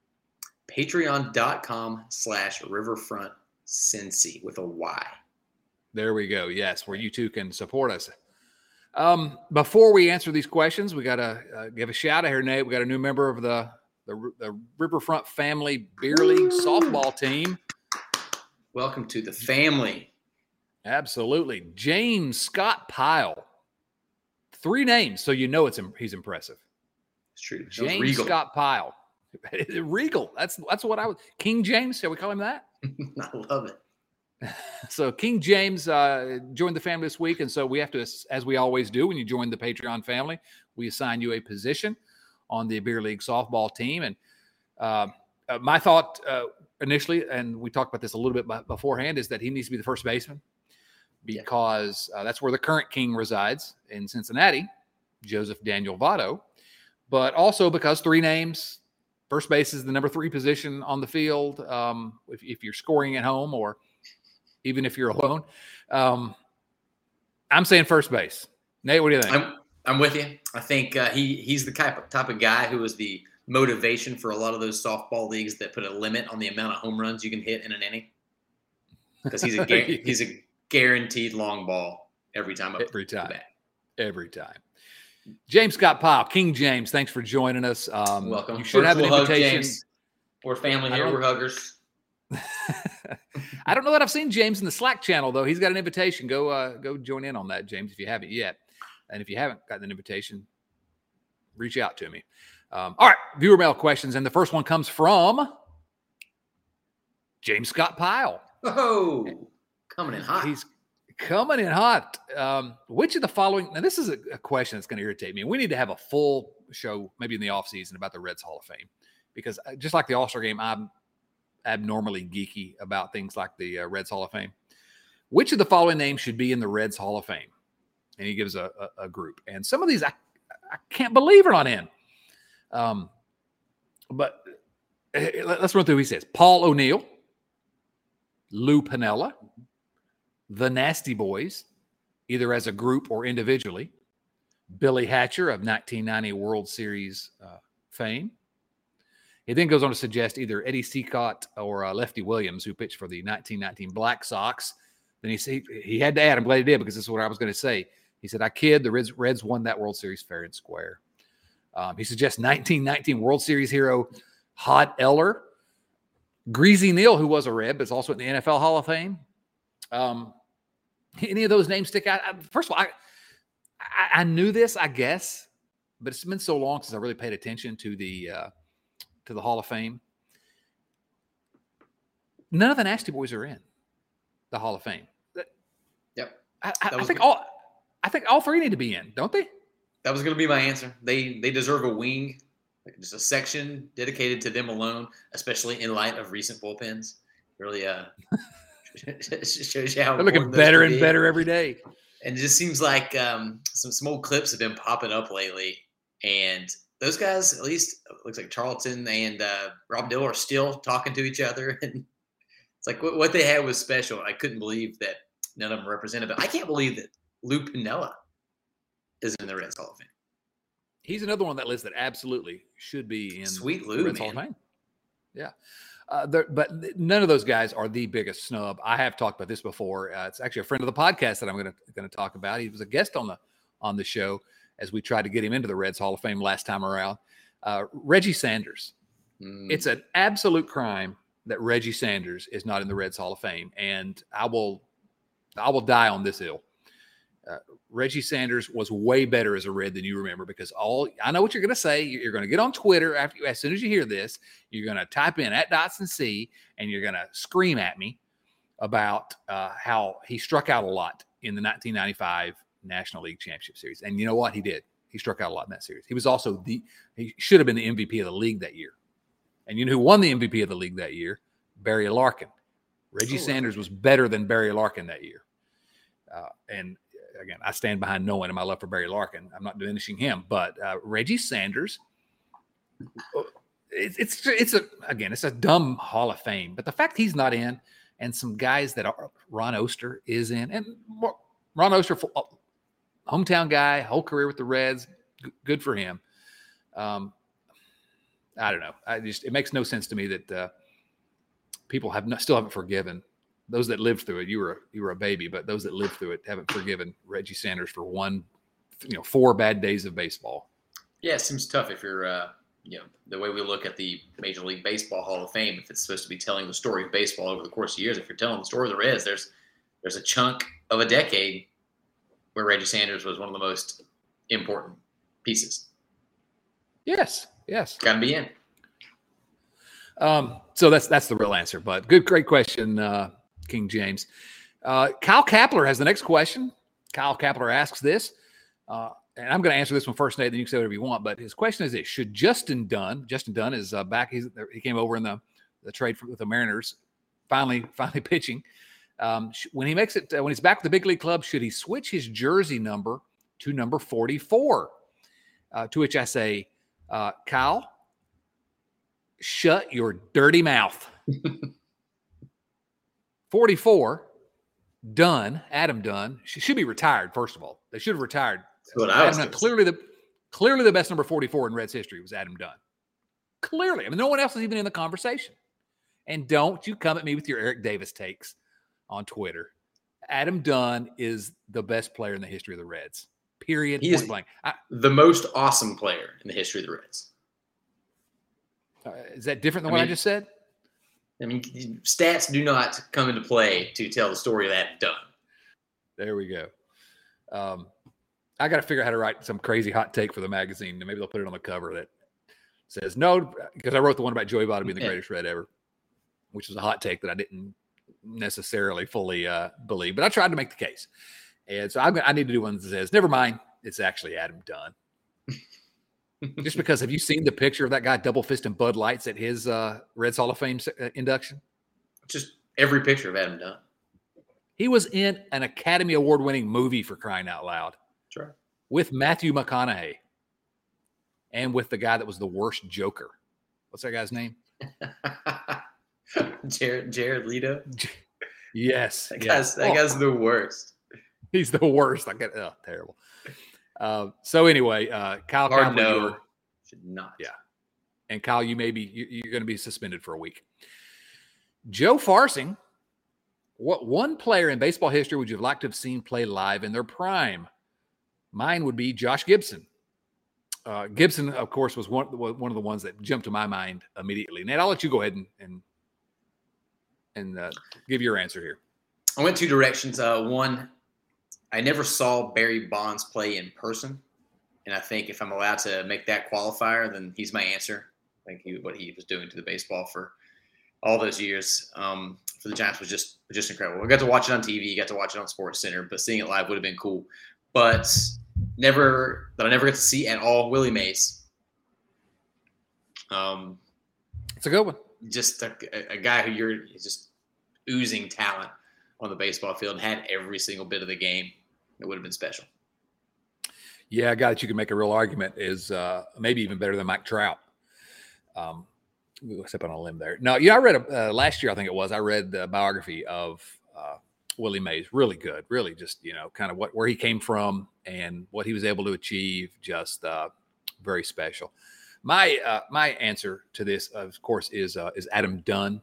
S3: Patreon.com/RiverfrontCincy with a Y. There
S2: we go. Yes, where you too can support us. Before we answer these questions, we got to give a shout out here, Nate. We got a new member of the Riverfront Family Beer League softball team.
S3: Welcome to the family.
S2: Absolutely. James Scott Pyle. 3 names, so you know he's impressive.
S3: It's true.
S2: James Scott Pyle. Regal. That's what I was. King James, shall we call him that?
S3: I love it.
S2: So King James joined the family this week, and so we have to, as we always do when you join the Patreon family, we assign you a position on the Beer League softball team. And my thought initially, and we talked about this a little bit beforehand, is that he needs to be the first baseman because that's where the current king resides in Cincinnati, Joseph Daniel Votto, but also because 3 names. First base is the number 3 position on the field if you're scoring at home or even if you're alone. I'm saying first base. Nate, what do you think?
S3: I'm with you. I think he's the type of guy who is the motivation for a lot of those softball leagues that put a limit on the amount of home runs you can hit in an inning. Because he's a guaranteed long ball every time.
S2: Every time. James Scott Pyle, King James, thanks for joining us.
S3: Welcome.
S2: You should have an invitation.
S3: We're family here. We're huggers.
S2: I don't know that I've seen James in the Slack channel, though. He's got an invitation. Go join in on that, James, if you haven't yet. And if you haven't gotten an invitation, reach out to me. All right, viewer mail questions. And the first one comes from James Scott Pyle.
S3: Oh, coming in hot.
S2: He's coming in hot. Which of the following – now, this is a question that's going to irritate me. We need to have a full show maybe in the offseason about the Reds Hall of Fame because just like the All-Star game, I'm abnormally geeky about things like the Reds Hall of Fame. Which of the following names should be in the Reds Hall of Fame? And he gives a group. And some of these I can't believe are not in. But let's run through who he says. Paul O'Neill, Lou Piniella, the Nasty Boys, either as a group or individually, Billy Hatcher of 1990 World Series fame. He then goes on to suggest either Eddie Seacott or Lefty Williams, who pitched for the 1919 Black Sox. Then he had to add, I'm glad he did, because this is what I was going to say. He said, I kid, the Reds won that World Series fair and square. He suggests 1919 World Series hero Hod Eller, Greasy Neal, who was a Red, but is also in the NFL Hall of Fame. Any of those names stick out? First of all, I knew this, I guess, but it's been so long since I really paid attention to the Hall of Fame. None of the Nasty Boys are in the Hall of Fame.
S3: Yep.
S2: I think all three need to be in, don't they?
S3: That was going to be my answer. They deserve a wing, like just a section dedicated to them alone, especially in light of recent bullpens. Really shows you how
S2: they're looking better and better every day.
S3: And it just seems like some old clips have been popping up lately. And those guys, at least it looks like Charlton and Rob Diller are still talking to each other. And it's like what they had was special. I couldn't believe that none of them represented. But I can't believe that Lou Piniella is in the Reds Hall of Fame.
S2: He's another one on that list that absolutely should be in
S3: Sweet Lou,
S2: the Reds Hall of Fame. Yeah. But none of those guys are the biggest snub. I have talked about this before. It's actually a friend of the podcast that I'm going to talk about. He was a guest on the show as we tried to get him into the Reds Hall of Fame last time around. Reggie Sanders. It's an absolute crime that Reggie Sanders is not in the Reds Hall of Fame, and I will die on this hill. Reggie Sanders was way better as a Red than you remember, because I know what you're going to say. You're going to get on Twitter as soon as you hear this. You're going to type in @DotsonC, and you're going to scream at me about how he struck out a lot in the 1995 National League Championship Series. And you know what? He did. He struck out a lot in that series. He was also he should have been the MVP of the league that year. And you know who won the MVP of the league that year? Barry Larkin. Reggie Sanders was better than Barry Larkin that year. And again, I stand behind knowing my love for Barry Larkin. I'm not diminishing him, but Reggie Sanders, it's a dumb Hall of Fame. But the fact he's not in, and some guys that are, Ron Oster is in, and Ron Oster, hometown guy, whole career with the Reds, good for him. I don't know. It makes no sense to me that people still haven't forgiven. Those that lived through it, you were a baby, but those that lived through it haven't forgiven Reggie Sanders for 4 bad days of baseball. Yeah,
S3: it seems tough if you're, the way we look at the Major League Baseball Hall of Fame, if it's supposed to be telling the story of baseball over the course of years, if you're telling the story of the Reds, there's a chunk of a decade where Reggie Sanders was one of the most important pieces.
S2: Yes.
S3: Got to be in.
S2: So that's the real answer, but great question, King James. Kyle Kapler has the next question. Kyle Kapler asks this, and I'm going to answer this one first, Nate, then you can say whatever you want, but his question is this: should Justin Dunn is back, he came over in the trade with the Mariners, finally pitching. When he's back with the big league club, should he switch his jersey number to number 44? To which I say, Kyle, shut your dirty mouth. 44, Adam Dunn, should be retired, first of all. They should have retired. Clearly the best number 44 in Reds history was Adam Dunn. Clearly. I mean, no one else is even in the conversation. And don't you come at me with your Eric Davis takes on Twitter. Adam Dunn is the best player in the history of the Reds. Period.
S3: He is
S2: blank.
S3: The most awesome player in the history of the Reds.
S2: Is that different than what I just said?
S3: I mean, stats do not come into play to tell the story of Adam Dunn.
S2: There we go. I got to figure out how to write some crazy hot take for the magazine. Maybe they'll put it on the cover that says no, because I wrote the one about Joey Votto being the greatest Red ever, which was a hot take that I didn't necessarily fully believe, but I tried to make the case. And so I need to do one that says, never mind, it's actually Adam Dunn. Just because, have you seen the picture of that guy double fisting Bud Lights at his Reds Hall of Fame induction?
S3: Just every picture of Adam Dunn.
S2: He was in an Academy Award-winning movie, for crying out loud.
S3: Sure. With
S2: With Matthew McConaughey. And with the guy that was the worst Joker. What's that guy's name?
S3: Jared Leto.
S2: Yes.
S3: That guy's the worst.
S2: He's the worst. Terrible. So anyway, Kyle
S3: Hard
S2: Kaplan,
S3: no. Should not.
S2: Yeah. And Kyle, you're going to be suspended for a week. Joe Farsing, what one player in baseball history would you have liked to have seen play live in their prime? Mine would be Josh Gibson. Gibson, of course, was one of the ones that jumped to my mind immediately. Nate, I'll let you go ahead and give your answer here.
S3: I went two directions. One, I never saw Barry Bonds play in person, and I think if I'm allowed to make that qualifier, then he's my answer. I think what he was doing to the baseball for all those years for the Giants was just incredible. I got to watch it on TV, got to watch it on SportsCenter, but seeing it live would have been cool. But I never got to see at all Willie Mays.
S2: It's a good one.
S3: Just a guy who he's just oozing talent on the baseball field and had every single bit of the game. It would have been special.
S2: Yeah, a guy that you can make a real argument is maybe even better than Mike Trout. We'll step on a limb there. No, I read last year, I think it was. I read the biography of Willie Mays. Really good. Really just, kind of where he came from and what he was able to achieve. Just very special. My answer to this, of course, is Adam Dunn.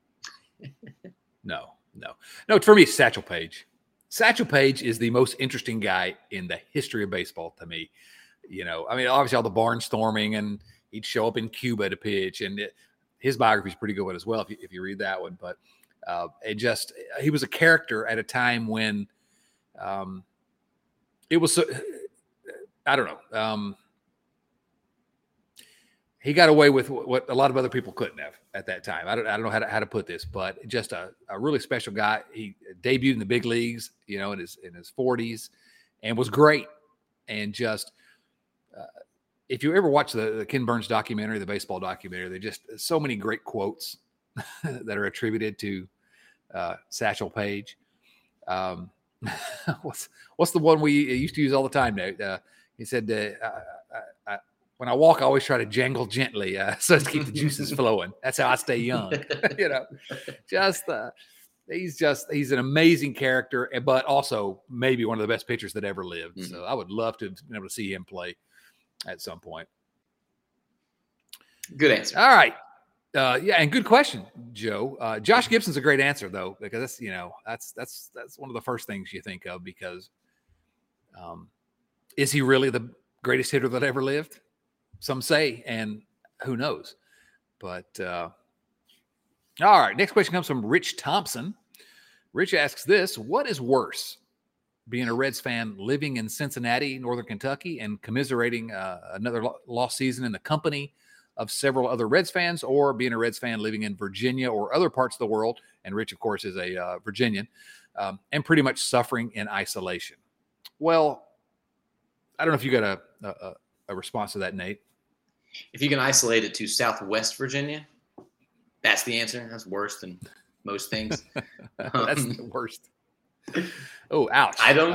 S2: No. For me, Satchel Paige. Satchel Paige is the most interesting guy in the history of baseball to me. Obviously all the barnstorming, and he'd show up in Cuba to pitch, and his biography is pretty good one as well if you read that one. But he was a character at a time when it was so, I don't know. He got away with what a lot of other people couldn't have at that time. I don't know how to put this, but just a really special guy. He debuted in the big leagues, in his 40s, and was great. And just if you ever watch the Ken Burns documentary, the baseball documentary, there just so many great quotes that are attributed to Satchel Paige. What's the one we used to use all the time? Now he said. When I walk, I always try to jangle gently so as to keep the juices flowing. That's how I stay young. He's an amazing character, but also maybe one of the best pitchers that ever lived. Mm-hmm. So I would love to be able to see him play at some point.
S3: Good answer.
S2: All right. And good question, Joe. Josh Gibson's a great answer though, because that's one of the first things you think of, because is he really the greatest hitter that ever lived? Some say, and who knows. But all right, next question comes from Rich Thompson. Rich asks this: what is worse, being a Reds fan living in Cincinnati, Northern Kentucky, and commiserating another lost season in the company of several other Reds fans, or being a Reds fan living in Virginia or other parts of the world? And Rich, of course, is a Virginian, and pretty much suffering in isolation. Well, I don't know if you got a response to that, Nate.
S3: If you can isolate it to Southwest Virginia, that's the answer. That's worse than most things.
S2: That's the worst. Oh, ouch.
S3: I don't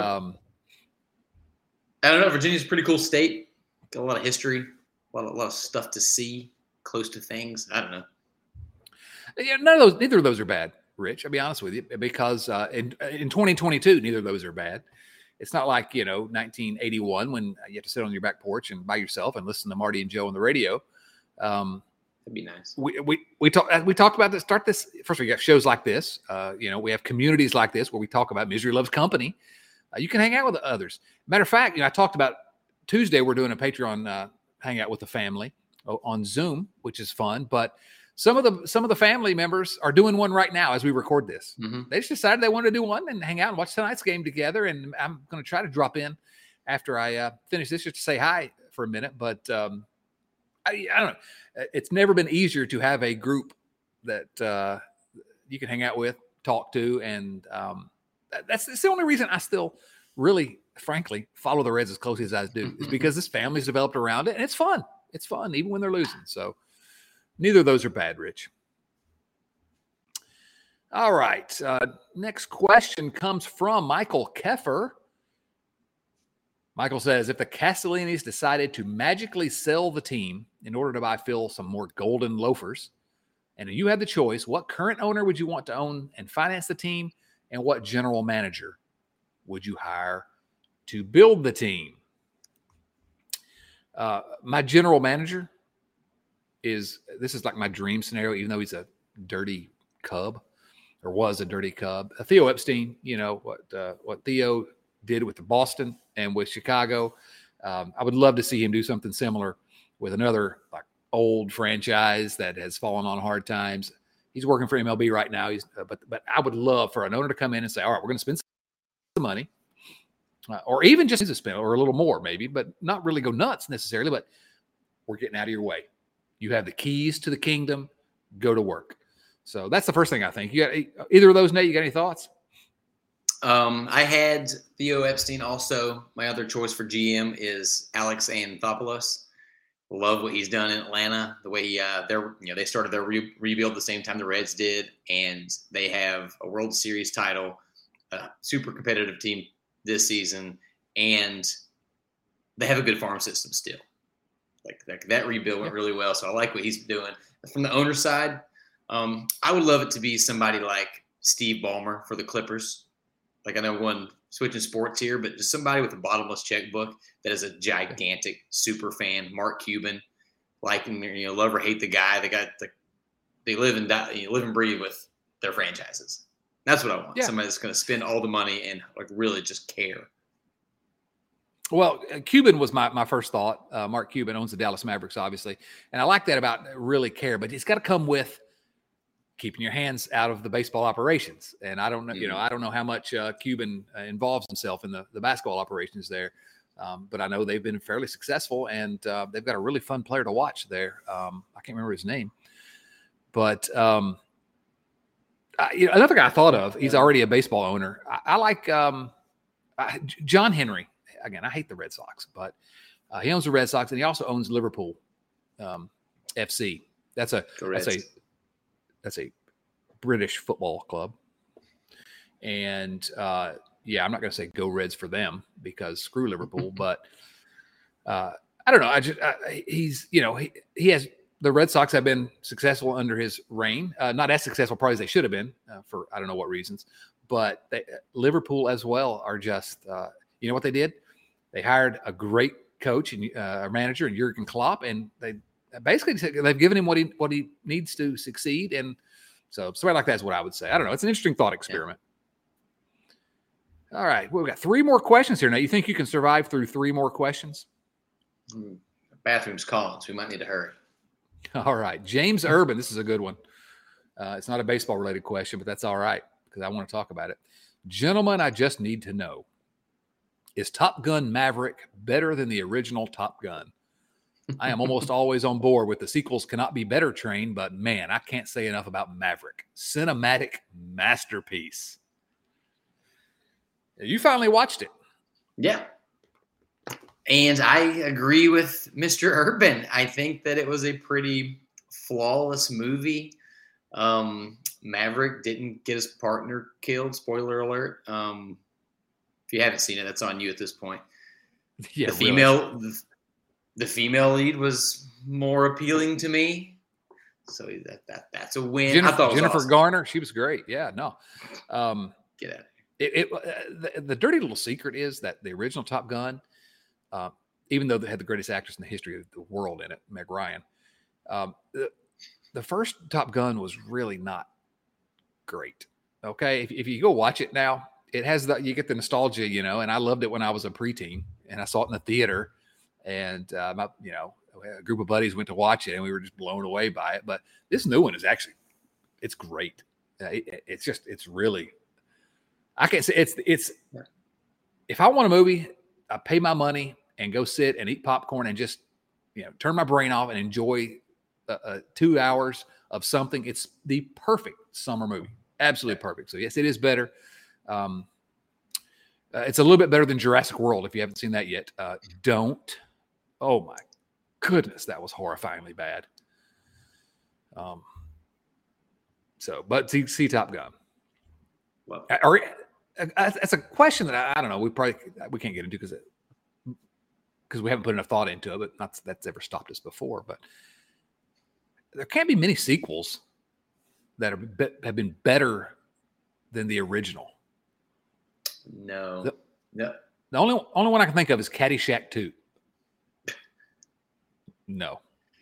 S3: know. Virginia's a pretty cool state. Got a lot of history, a lot of stuff to see, close to things. I don't know.
S2: Yeah, neither of those are bad, Rich. I'll be honest with you, because in 2022, neither of those are bad. It's not like, 1981 when you have to sit on your back porch and by yourself and listen to Marty and Joe on the radio.
S3: That'd be nice.
S2: We talked about this. First, we got shows like this. We have communities like this where we talk about misery loves company. You can hang out with others. Matter of fact, I talked about Tuesday. We're doing a Patreon hangout with the family on Zoom, which is fun. But some of the family members are doing one right now as we record this. Mm-hmm. They just decided they wanted to do one and hang out and watch tonight's game together. And I'm going to try to drop in after I finish this just to say hi for a minute. But I don't know. It's never been easier to have a group that you can hang out with, talk to, and that's the only reason I still really, frankly, follow the Reds as closely as I do, is because this family's developed around it, and it's fun. It's fun, even when they're losing. So neither of those are bad, Rich. All right. Next question comes from Michael Keffer. Michael says, if the Castellinis decided to magically sell the team in order to buy Phil some more golden loafers, and you had the choice, what current owner would you want to own and finance the team, and what general manager would you hire to build the team? My general manager this is like my dream scenario, even though he's a dirty Cub or was a dirty Cub. Theo Epstein, what Theo did with the Boston and with Chicago. I would love to see him do something similar with another like old franchise that has fallen on hard times. He's working for MLB right now. But I would love for an owner to come in and say, all right, we're going to spend some money, or even just to spend, or a little more maybe, but not really go nuts necessarily, but we're getting out of your way. You have the keys to the kingdom, go to work. So that's the first thing I think. You got either of those, Nate? You got any thoughts?
S3: I had Theo Epstein. Also, my other choice for GM is Alex Anthopoulos. Love what he's done in Atlanta. The way they started their rebuild the same time the Reds did, and they have a World Series title, a super competitive team this season, and they have a good farm system still. Like that rebuild went really well, so I like what he's doing. From the owner side, I would love it to be somebody like Steve Ballmer for the Clippers. Like I know one switching sports here, but just somebody with a bottomless checkbook that is a gigantic super fan. Mark Cuban, like love or hate the guy. They live and die, live and breathe with their franchises. That's what I want. Yeah. Somebody that's going to spend all the money and like really just care.
S2: Well, Cuban was my first thought. Mark Cuban owns the Dallas Mavericks, obviously, and I like that about really care. But it's got to come with keeping your hands out of the baseball operations. And I don't know, I don't know how much Cuban involves himself in the basketball operations there. But I know they've been fairly successful, and they've got a really fun player to watch there. I can't remember his name, but another guy I thought of, he's already a baseball owner. I like John Henry. Again, I hate the Red Sox, but he owns the Red Sox, and he also owns Liverpool FC. That's a British football club. And I'm not going to say go Reds for them because screw Liverpool, but I don't know. He has, the Red Sox have been successful under his reign. Not as successful probably as they should have been for I don't know what reasons, but Liverpool as well are just, you know what they did? They hired a great coach and a manager in Jurgen Klopp, and they basically they've given him what he needs to succeed. And so somebody like that is what I would say. I don't know. It's an interesting thought experiment. Yeah. All right. We've got 3 more questions here. Now, you think you can survive through 3 more questions?
S3: The bathroom's calling, so we might need to hurry.
S2: All right. James Urban. This is a good one. It's not a baseball related question, but that's all right because I want to talk about it. Gentlemen, I just need to know, is Top Gun Maverick better than the original Top Gun? I am almost always on board with the sequels cannot be better train, but man, I can't say enough about Maverick. Cinematic masterpiece. You finally watched it. Yeah.
S3: And I agree with Mr. Urban. I think that it was a pretty flawless movie. Maverick didn't get his partner killed. Spoiler alert. If you haven't seen it, that's on you at this point.
S2: Yeah,
S3: the female lead was more appealing to me, so that's a win.
S2: Jennifer Garner, she was great. Yeah, no.
S3: Get out of
S2: here. The dirty little secret is that the original Top Gun, even though they had the greatest actress in the history of the world in it, Meg Ryan, the first Top Gun was really not great. Okay, if you go watch it now, it has you get the nostalgia, and I loved it when I was a preteen and I saw it in the theater, and a group of buddies went to watch it and we were just blown away by it. But this new one is it's great. It's really, I can't say it's, if I want a movie, I pay my money and go sit and eat popcorn and just, turn my brain off and enjoy 2 hours of something. It's the perfect summer movie. Absolutely perfect. So yes, it is better. It's a little bit better than Jurassic World. If you haven't seen that yet, don't. Oh my goodness, that was horrifyingly bad. But see Top Gun. Well, that's a question that I don't know. We can't get into because because we haven't put enough thought into it, but not that's ever stopped us before. But there can't be many sequels that have been better than the original.
S3: No.
S2: The only one I can think of is Caddyshack 2. No.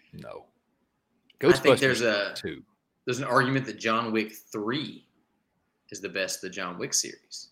S3: I think there's
S2: 2.
S3: There's an argument that John Wick 3 is the best of the John Wick series.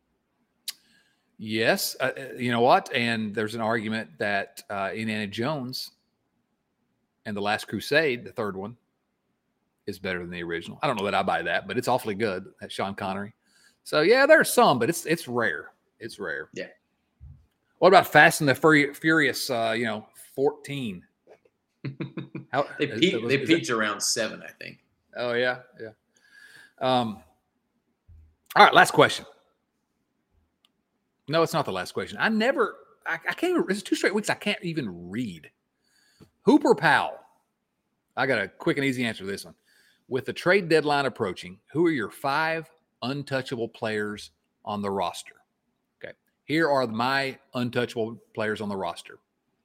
S2: Yes. You know what? And there's an argument that Indiana Jones and The Last Crusade, the third one, is better than the original. I don't know that I buy that, but it's awfully good. That's Sean Connery. So, yeah, there's some, but it's rare. It's rare.
S3: Yeah.
S2: What about Fast and the Furious, 14?
S3: They peaked around 7, I think.
S2: Oh, yeah. All right, last question. No, it's not the last question. I can't even, it's 2 straight weeks I can't even read. Hooper Powell. I got a quick and easy answer to this one. With the trade deadline approaching, who are your 5 untouchable players on the roster? Okay. Here are my untouchable players on the roster.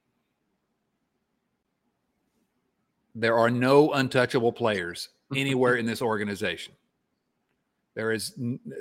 S2: There are no untouchable players anywhere in this organization. There is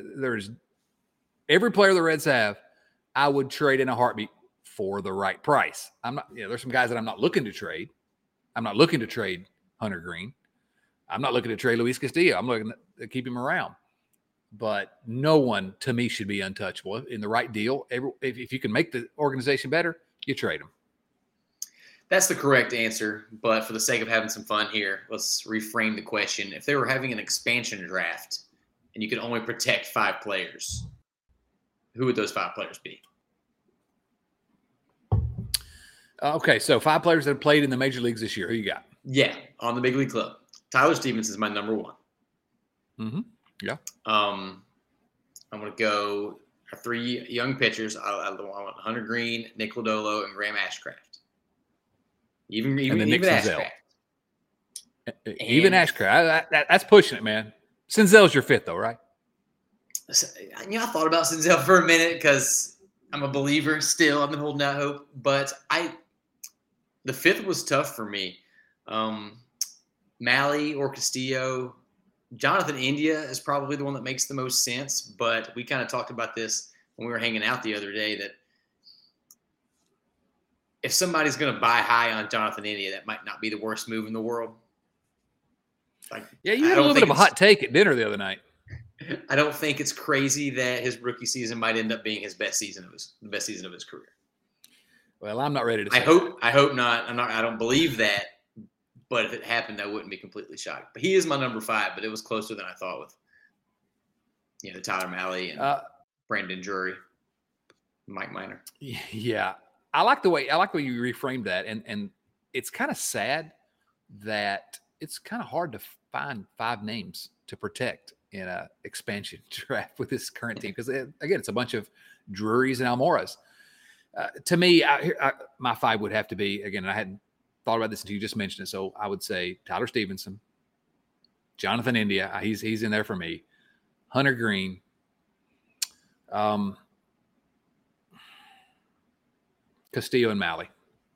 S2: every player the Reds have, I would trade in a heartbeat for the right price. I'm not, there's some guys that I'm not looking to trade. I'm not looking to trade Hunter Green. I'm not looking to trade Luis Castillo. I'm looking to keep him around. But no one, to me, should be untouchable. In the right deal, if you can make the organization better, you trade them.
S3: That's the correct answer, but for the sake of having some fun here, let's reframe the question. If they were having an expansion draft and you could only protect 5 players, who would those 5 players be?
S2: Okay, so 5 players that have played in the major leagues this year. Who you got?
S3: Yeah, on the big league club. Tyler Stevens is my number 1.
S2: Mm-hmm. Yeah.
S3: I'm going to go 3 young pitchers. I want Hunter Green, Nick Lodolo, and Graham Ashcraft. Even Ashcraft.
S2: Even Ashcraft. That's pushing it, man. Senzel's your 5th, though, right?
S3: I thought about Senzel for a minute because I'm a believer still. I've been holding out hope. But the 5th was tough for me. Malley or Castillo. Jonathan India is probably the one that makes the most sense. But we kind of talked about this when we were hanging out the other day that if somebody's going to buy high on Jonathan India, that might not be the worst move in the world.
S2: You had a little bit of a hot take at dinner the other night.
S3: I don't think it's crazy that his rookie season might end up being the best season of his career.
S2: Well, I'm not ready to say
S3: I hope not. I don't believe that. But if it happened, I wouldn't be completely shocked. But he is my number 5, but it was closer than I thought with Tyler Malley and Brandon Drury, Mike Minor.
S2: Yeah. I like the way you reframed that, and it's kind of sad that it's kind of hard to find 5 names to protect in a expansion draft with this current team because again, it's a bunch of Drurys and Almoras. To me, my 5 would have to be again. I hadn't thought about this until you just mentioned it, so I would say Tyler Stevenson, Jonathan India. He's in there for me. Hunter Green. Castillo and Malley.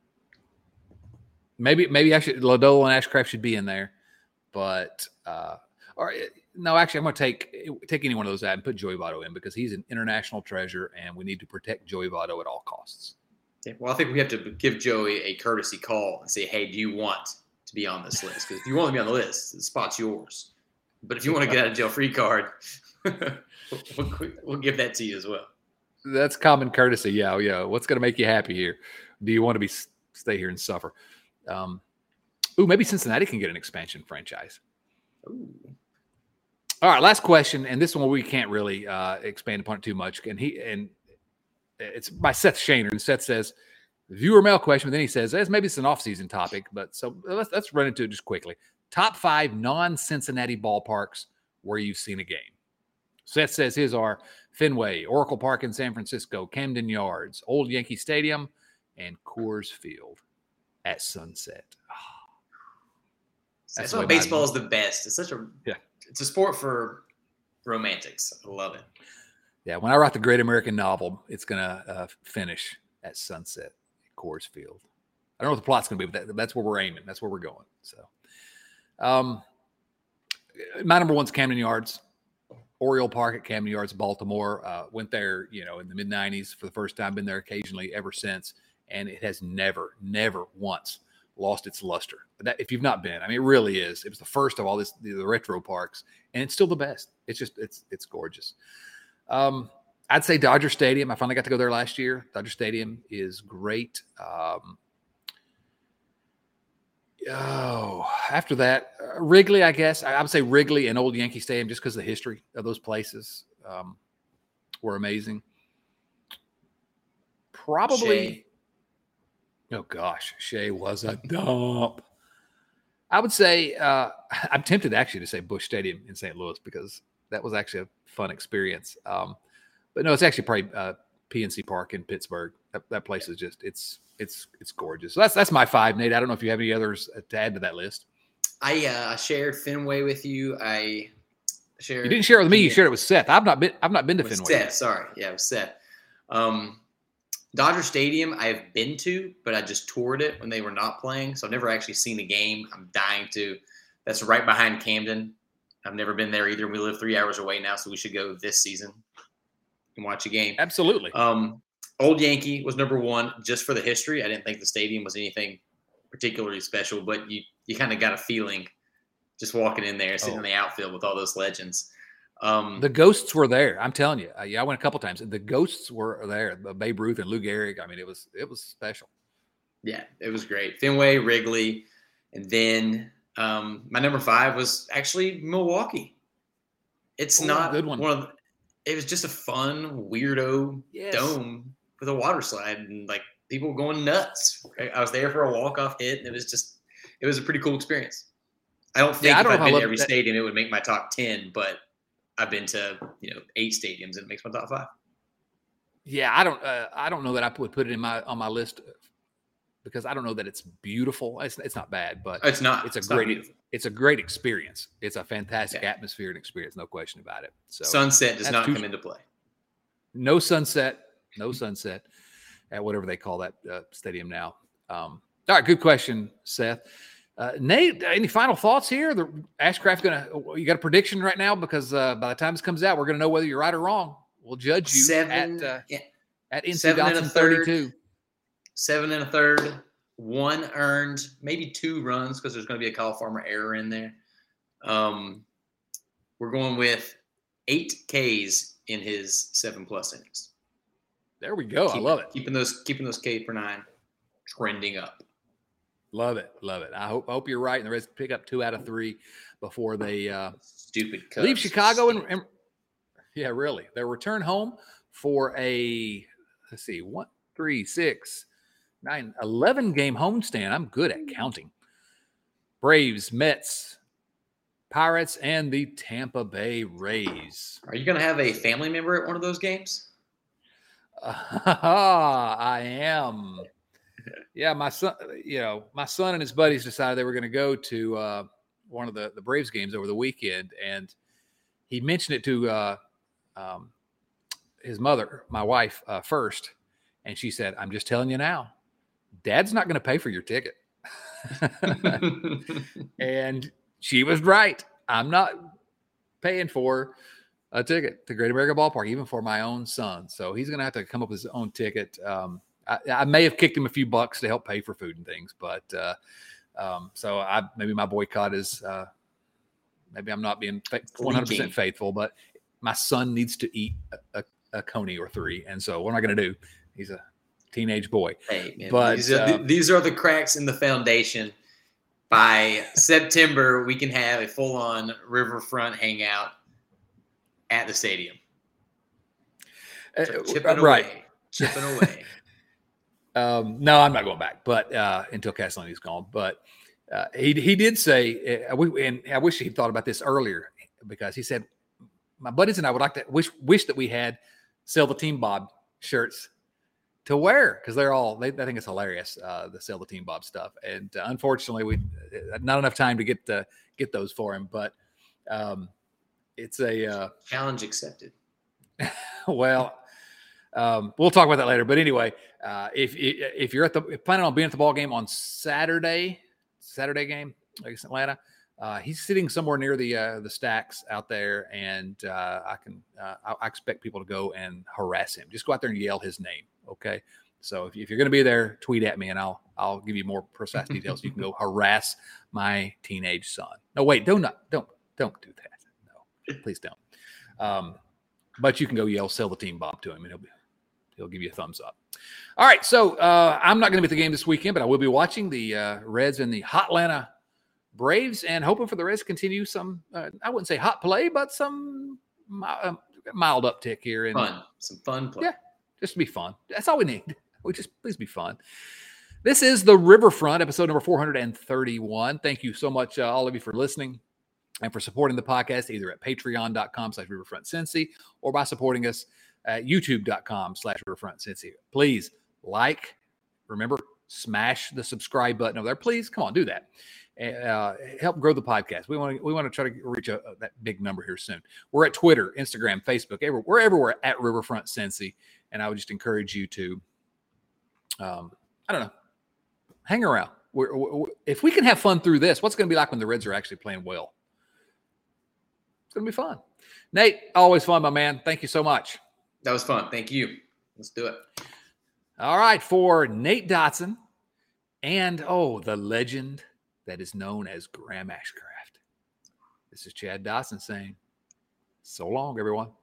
S2: Maybe actually Lodolo and Ashcraft should be in there, but no, actually I'm going to take any one of those out and put Joey Votto in because he's an international treasure and we need to protect Joey Votto at all costs.
S3: Yeah, well, I think we have to give Joey a courtesy call and say, hey, do you want to be on this list? Because if you want to be on the list, the spot's yours. But if you want to get out of jail free card, we'll give that to you as well.
S2: That's common courtesy. Yeah. What's going to make you happy here? Do you want to stay here and suffer? Maybe Cincinnati can get an expansion franchise.
S3: Ooh.
S2: All right, last question, and this one we can't really expand upon it too much. And it's by Seth Shaner, and Seth says viewer mail question. But then he says maybe it's an off-season topic, but so let's run into it just quickly. Top 5 non-Cincinnati ballparks where you've seen a game. Seth says his are Fenway, Oracle Park in San Francisco, Camden Yards, Old Yankee Stadium, and Coors Field at Sunset.
S3: That's why baseball is the best. It's it's a sport for romantics. I love it.
S2: Yeah, when I write the great American novel, it's going to finish at Sunset, Coors Field. I don't know what the plot's going to be, but that's where we're aiming. That's where we're going. So, my number one's Camden Yards, Oriole Park at Camden Yards, Baltimore. Went there, in the mid-'90s for the first time. Been there occasionally ever since, and it has never once lost its luster. That, if you've not been, I mean, it really is. It was the first of all the retro parks, and it's still the best. It's just it's gorgeous. I'd say Dodger Stadium. I finally got to go there last year. Dodger Stadium is great. After that, Wrigley, I guess. I would say Wrigley and Old Yankee Stadium just because the history of those places were amazing. Probably.
S3: Shea.
S2: Oh, gosh. Shea was a dump. I would say I'm tempted actually to say Busch Stadium in St. Louis because that was actually a fun experience. But no, it's actually probably PNC Park in Pittsburgh. That place is just it's gorgeous. So that's my 5, Nate. I don't know if you have any others to add to that list.
S3: I shared Fenway with you. I shared.
S2: You didn't share it with me. You shared it with Seth. I've not been to Fenway.
S3: Seth, sorry, yeah, it was Seth. Dodger Stadium I've been to, but I just toured it when they were not playing, so I've never actually seen the game. I'm dying to. That's right behind Camden. I've never been there either. We live 3 hours away now, so we should go this season and watch a game.
S2: Absolutely.
S3: Old Yankee was number 1 just for the history. I didn't think the stadium was anything particularly special, but you kind of got a feeling just walking in there, sitting in the outfield with all those legends.
S2: The ghosts were there. I'm telling you. I went a couple times. The ghosts were there. Babe Ruth and Lou Gehrig. I mean, it was special.
S3: Yeah, it was great. Fenway, Wrigley, and then my number 5 was actually Milwaukee. It's not
S2: good one.
S3: It was just a fun, weirdo dome with a water slide and like people going nuts. I was there for a walk-off hit, and it was a pretty cool experience. I don't think if I'd been to every stadium, it would make my top 10, but I've been to 8 stadiums, and it makes my top 5.
S2: Yeah, I don't know that I would put it on my list because I don't know that it's beautiful. It's not bad, but
S3: it's not.
S2: It's a great experience. It's a fantastic atmosphere and experience, no question about it. So
S3: sunset does not come into play.
S2: No sunset at whatever they call that stadium now. All right, good question, Seth. Nate, any final thoughts here? The Ashcraft you got a prediction right now? Because by the time this comes out, we're going to know whether you're right or wrong. We'll judge you at NC Dotson 32.
S3: 7 1/3, 1 earned, maybe 2 runs because there's going to be a Kyle Farmer error in there. We're going with 8 Ks in his 7+ innings.
S2: There we go. I love it.
S3: Keeping those K per 9 trending up.
S2: Love it. I hope you're right, and the Reds pick up 2 out of 3 before they
S3: stupid Cubs.
S2: Leave Chicago and yeah, really. Their return home for a 1, 3, 6, 9, 11 game homestand. I'm good at counting. Braves, Mets, Pirates, and the Tampa Bay Rays.
S3: Are you going to have a family member at one of those games?
S2: I am. Yeah, my son and his buddies decided they were going to go to one of the Braves games over the weekend, and he mentioned it to his mother, my wife, first, and she said, "I'm just telling you now, Dad's not going to pay for your ticket." And she was right. I'm not paying for a ticket to Great American Ballpark, even for my own son. So he's going to have to come up with his own ticket. I may have kicked him a few bucks to help pay for food and things, but so maybe my boycott is maybe I'm not being 100% faithful, but my son needs to eat a coney or 3, and so what am I going to do? He's a teenage boy.
S3: Hey, man,
S2: but
S3: these are the cracks in the foundation. By September, we can have a full-on riverfront hangout at the stadium. Chipping away.
S2: No, I'm not going back, but until Castellini's gone. But he did say, and I wish he thought about this earlier, because he said, my buddies and I would like to wish that we had Sell the Team Bob shirts to wear, because they think it's hilarious, the Sell the Team Bob stuff. And unfortunately, we not enough time to get those for him. But it's a
S3: challenge accepted.
S2: Well, We'll talk about that later. But anyway, if you're planning on being at the ball game on Saturday game against Atlanta, he's sitting somewhere near the stacks out there, and I expect people to go and harass him. Just go out there and yell his name, okay? So if you're going to be there, tweet at me, and I'll give you more precise details. You can go harass my teenage son. No, wait, don't do that. No, please don't. But you can go yell "Sell the team, Bob" to him, and he'll give you a thumbs up. All right, so I'm not going to be at the game this weekend, but I will be watching the Reds and the Hotlanta Braves, and hoping for the Reds to continue some, I wouldn't say hot play, but some mild uptick here. And
S3: some fun play.
S2: Yeah, just to be fun. That's all we need. Please be fun. This is the Riverfront, episode number 431. Thank you so much, all of you, for listening and for supporting the podcast, either at patreon.com/riverfrontcincy or by supporting us at youtube.com/riverfrontcincy. Please remember, smash the subscribe button over there. Please, come on, do that. Help grow the podcast. We want to try to reach that big number here soon. We're at Twitter, Instagram, Facebook, we're everywhere at Riverfront Cincy, and I would just encourage you to, hang around. If we can have fun through this, what's going to be like when the Reds are actually playing well? It's going to be fun. Nate, always fun, my man. Thank you so much.
S3: That was fun. Thank you. Let's do it.
S2: All right, for Nate Dotson and the legend that is known as Graham Ashcraft, this is Chad Dotson saying, so long, everyone.